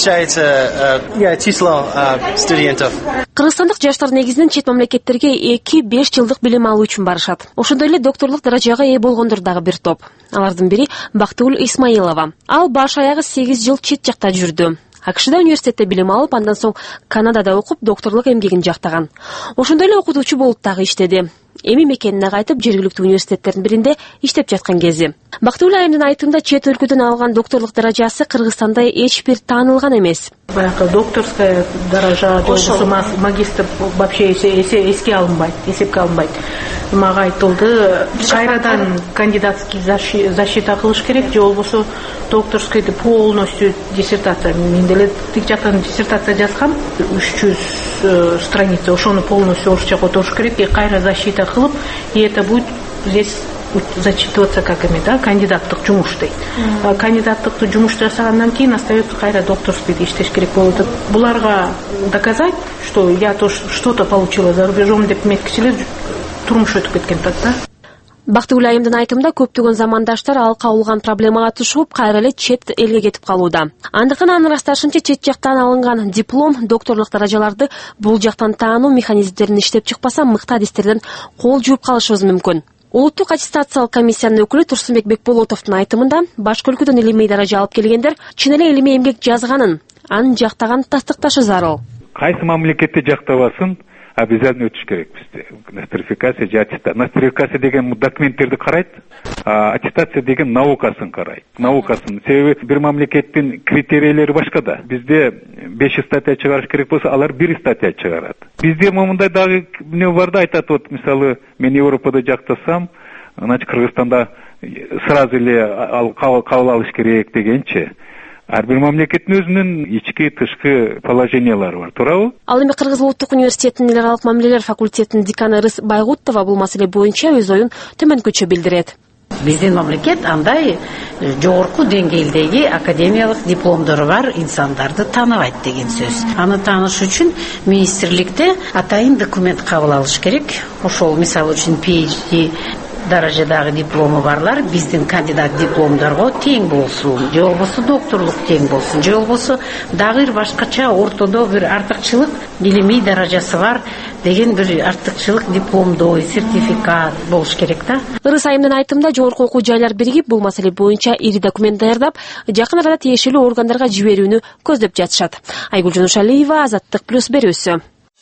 Кыргызстандык жаштар негизинен чет мамлекеттерге эки беш жылдык билим алуу үчүн барышат. Ошондой эле докторлук даражага ээ болгондор дагы бир топ. Алардын бири Бактыгүл Исмаилова. Ал баш аягы сегиз жыл чет жакта жүрдү. АКШда университетте билим алып, андан соң Канадада окуп, докторлук эмгегин жактаган. Ошондой эле окутуучу болуп дагы иштеди. Эми мекенине кайтып, жергиликтүү университеттердин биринде иштеп жаткан кези. Бактыгүл айымдын айтымында чет өлкөдөн алган докторлук даражасы Кыргызстанда эч бир таанылган эмес. Баягы докторская даража, болбосо магистр вообще эске алынбайт, эсепке алынбайт. Мага айтылды, кайрадан кандидатский защита кылыш керек, же болбосо докторскийди полностью диссертация. Мен деле тик жактан диссертация жазгам, үч жүз страница, ошону полностью орусча которуш керек, и кайра защита кылып, и это будет здесь зачитываться как эме да, кандидаттык жумуш дейт. Кандидаттык жумуш жасагандан кийин остается кайра докторскийди иштеш керек болуп атат. Буларга доказать, что я то что-то получила за рубежом деп эметкичилер турмуш өтүп кеткен да. Бактыгүл айымдын айтымында көптөгөн замандаштар алка улган проблемага тушуп, кайра эле чет элге кетип калууда. Андыктан анын ырасташынча чет жактан алынган диплом, докторлук даражаларды бул жактан таануу механизмдерин иштеп чыкпаса, мыкты адистерден кол жууп калышыбыз мүмкүн. Улуттук аттестациялык комиссиянын өкүлү Турсунбек Бекболотовдун айтымында, башка өлкөдөн илимий даража алып келгендер чын эле илимий эмгек жазганын, анын жактаганын тастыкташы зарыл. Кайсы мамлекетти жактабасын, обязательно өтүш керек бизде. Нострификация же аттестация. Нострификация деген документтерди карайт, а аттестация деген наукасын карайт. Наукасын. Себеби бир мамлекеттин критерийлери башка да. Бизде беш статья чыгарыш керек болсо, алар бир статья чыгарат. Бизде момундай дагы эмне бар да, айтат, вот мисалы мен Европада жактасам, значит Кыргызстанда сразу эле ал кабыл алыш керек дегенчи. Ар бир мамлекеттин өзүнүн ички тышкы положениялары бар, туурабы? Ал эми Кыргыз улуттук университетинин эл аралык мамилелер факультетинин деканы Рыс Байгутова бул маселе боюнча өз оюн төмөнкүчө билдирет. Биздин мамлекет андай жогорку деңгээлдеги академиялык дипломдору бар инсандарды тааныбайт деген сөз. Аны тааныш үчүн министрликте атайын документ кабыл алыш керек. Ошол мисалы үчүн пи эйч ди даражадагы диплому барлар биздин кандидат дипломдорго тең болсун, же болбосо докторлук тең болсун, же болбосо дагы башкача ортодо бир артыкчылык илимий даражасы бар деген бир артыкчылык дипломдоо, сертификат болуш керек да. Ырыс айымдын айтымында жогорку окуу жайлар биригип бул маселе боюнча ири документ даярдап, жакын арада тиешелүү органдарга жиберүүнү көздөп жатышат. Айгүл Жунушалиева, Азаттык плюс берүүсү.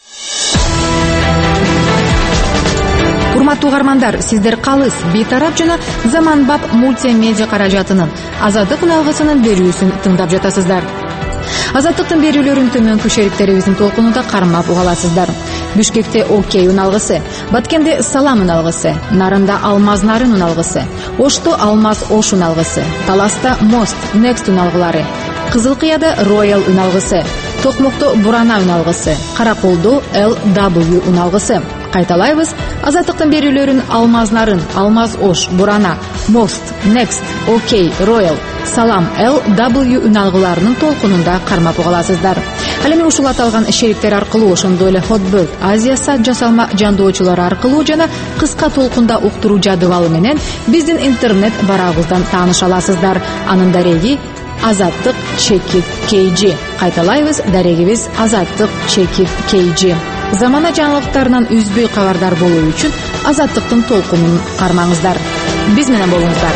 Урматтуу угармандар, сиздер калыс бейтарап жана заманбап мультимедиа каражатынын Азаттык үналгысынын берүүсүн тыңдап жатасыздар. Азаттыктын берүүлөрүн төмөнкү шериктерибиздин толкунунда кармап уга аласыздар. Бишкекте Окей уналгысы, Баткенде Салам уналгысы, Нарында Алмаз Нарын уналгысы, Ошто Алмаз Ош уналгысы, Таласта Мост Next уналгылары, Кызылкыяда Royal уналгысы, Токмокто Бурана уналгысы, Караколдо Эл дабл ю уналгысы. Кайталайбыз, азаттыктын берүүлөрүн Алмаз Нарын, Алмаз Ош, Бурана, Мост, Next, Окей, Royal, Салам, Эл дабл ю уналгыларынын толкунунда кармап угаласыздар. Ал эми ушул аталган шериктер аркылуу, ошондой эле Hotbird, Азия сайт жасалма жандоочулары аркылуу жана кыска толкунда уктуруу жадыбалы менен биздин интернет барагыбыздан тааныша аласыздар. Анын дареги Азаттык чекит кей джи. Кайталайбыз, дарегибиз Азаттык чекит кей джи. Замана жаңылыктарынан үзбөй кабардар болуу үчүн Азаттыктын толкунун кармаңыздар. Биз менен болуңуздар.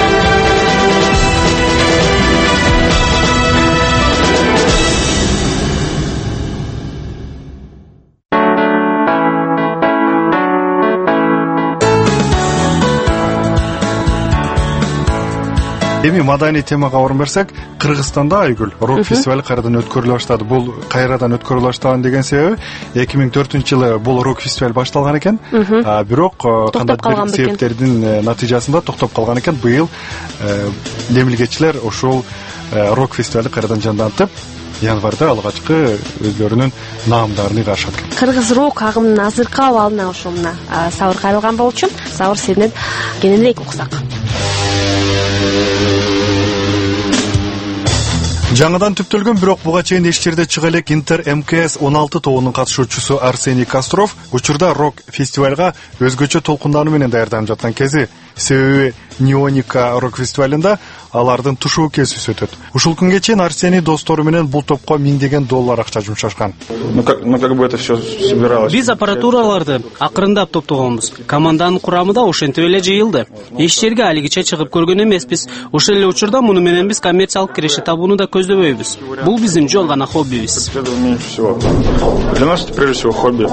Эми маданий темага орун берсек, Кыргызстанда Айгүл рок фестивали кайрадан өткөрүлө баштады. Бул кайрадан өткөрүлө баштаган деген себеби эки миң төртүнчү жылы бул рок фестиваль башталган экен. А бирок кандайдыр бир себептердин натыйжасында токтоп калган экен. Быйыл демилгечилер ушул рок фестивалды кайрадан жандантып, январда алгачкы өздөрүнүн наамдарын ыйгарышат. Кыргыз рок агымынын азыркы абалына ошо мына Сабыр кайрылган болчу. Сабыр сизден кененирээк уксак. Жаңадан түптөлгөн, бирок буга чейин эштерде чыга элек Интер эм ка эс он алты тобунун катышуучусу Арсений Костров учурда рок фестивальга өзгөчө толкундануу менен даярданып жаткан кези. Себеби Неоника рок фестивалында алардын тушуу kesүүсү өтөт. Ушул күнгө чейин Арсений достору менен бул топко миңдеген доллар акча жумшашкан. Ну как, ну как бы это все собиралось? Биз аппаратураларды акырындап топтогонбуз. Команданын курамы да ошентип эле жыйылды. Эч жерге алигиче чыгып көргөн эмеспиз. Ошол эле учурда муну менен биз коммерциялык киреше табууну да көздөбөйбүз. Бул биздин жол гана хоббибиз. Для нас это прежде всего хобби.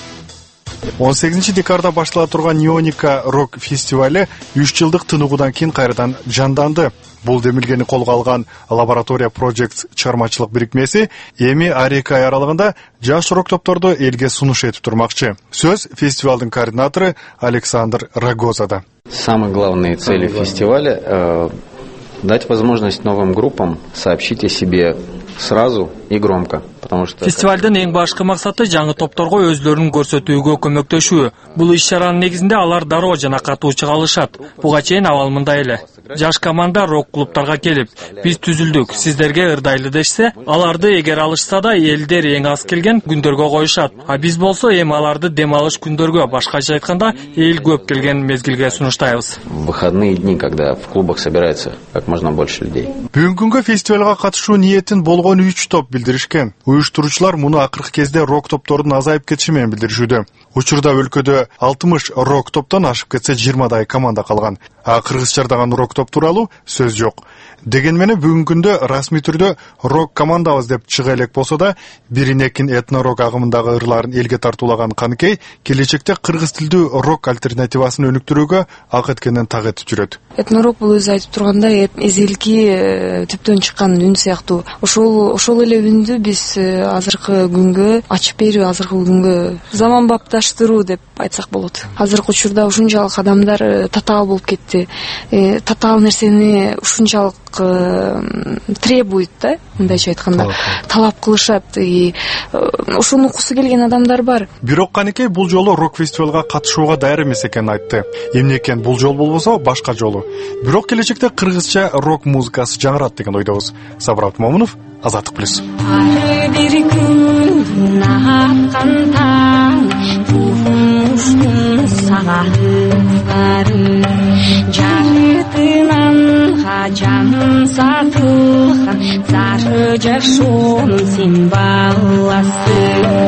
он сегизинчи декабрда баштала турган Неоника рок фестивали үч жылдык тыныгуудан кийин кайрадан жанданды. Бул демилгени колго алган Laboratoria Projects чыгармачылык бирикмеси эми эки ай аралыгында жаш рок топторду элге сунуш этип турмакчы. Сөз фестивалдын координатору Александр Рогозада. Самые главные цели фестиваля э, дать возможность новым группам сообщить о себе сразу и громко. Фестивалдын эң башкы максаты жаңы топторго өзлөрүн көрсөтүүгө көмөктөшүү. Бул иш-чаранын негизинде алар дароо жана катуучу алышат. Буга чейин абал мындай эле. Жаш команда рок клубтарга келип, биз түзүлдүк, сиздерге ырдайлы дешсе, аларды эгер алышса да элдер эң аз келген күндөргө коюшат. А биз болсо эми аларды дем алыш күндөргө, башкача айтканда, эл көп келген мезгилге сунуштайбыз. Выходные дни, когда в клубах собирается как можно больше людей. Бүгүнкү күнгө фестивалга катышуу ниетин болгон үч топ билдиришкен. Уюштуруучулар муну акыркы кезде рок топторунун азайып кетиши менен билдиришүүдө. Учурда өлкөдө алтымыш рок топтон ашып кетсе жыйырмадай команда калган. А кыргыз чардаган рок топ тууралуу сөз жок. Деген менен бүгүнкү күндө расмий түрдө рок командабыз деп чыга элек болсо да, биринекин этно-рок агымындагы ырларын элге тартуулаган Каныкей келечекте кыргыз тилдүү рок альтернативасын өнүктүрүүгө ак эткенин так этип жүрөт. Этно-рок бул өзү айтып тургандай эзелки түптөн чыккан үн сыяктуу. Ошол ошол эле үндү биз азыркы күнгө ачып берүү, азыркы күнгө заманбапташтыруу деп айтсак болот. Азыркы учурда ушунчалык адамдар татаал болуп кетти. Э, татаал нерсени ушунчалык требует, да, мындайча айтканда, талап кылышат. И ошону уккусу келген адамдар бар. Бирок Каныкей бул жолу рок фестивалга катышууга даяр эмес экенин айтты. Эмне экен бул жол болбосо башка жолу. Бирок келечекте кыргызча рок музыкасы жаңырат деген ойдобуз. Сабыр Атмамунов, Азаттык плюс. Canım satılgan sarı jarşonun sen balası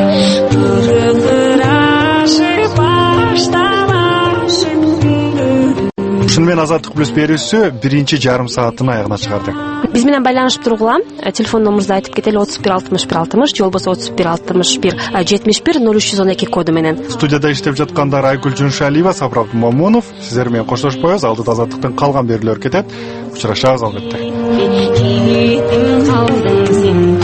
Kırıkıraşı baştalaşı Ушуну менен Азаттык плюс берүүсү биринчи жарым сааттын аягына чыгарды. Биз менен байланышып тургула. Телефон номерибизди айтып кетели: отуз бир алтымыш бир алтымыш, же болбосо отуз бир алтымыш бир жетимиш бир ноль үч жүз он эки коду менен. Студияда иштеп жаткандар Айгүл Жуншалиева, Сабыр Абдумомунов. Сиздер менен коштошпойбуз. Алдыда Азаттыктын калган берүүлөрү кетет. Учурашабыз албетте.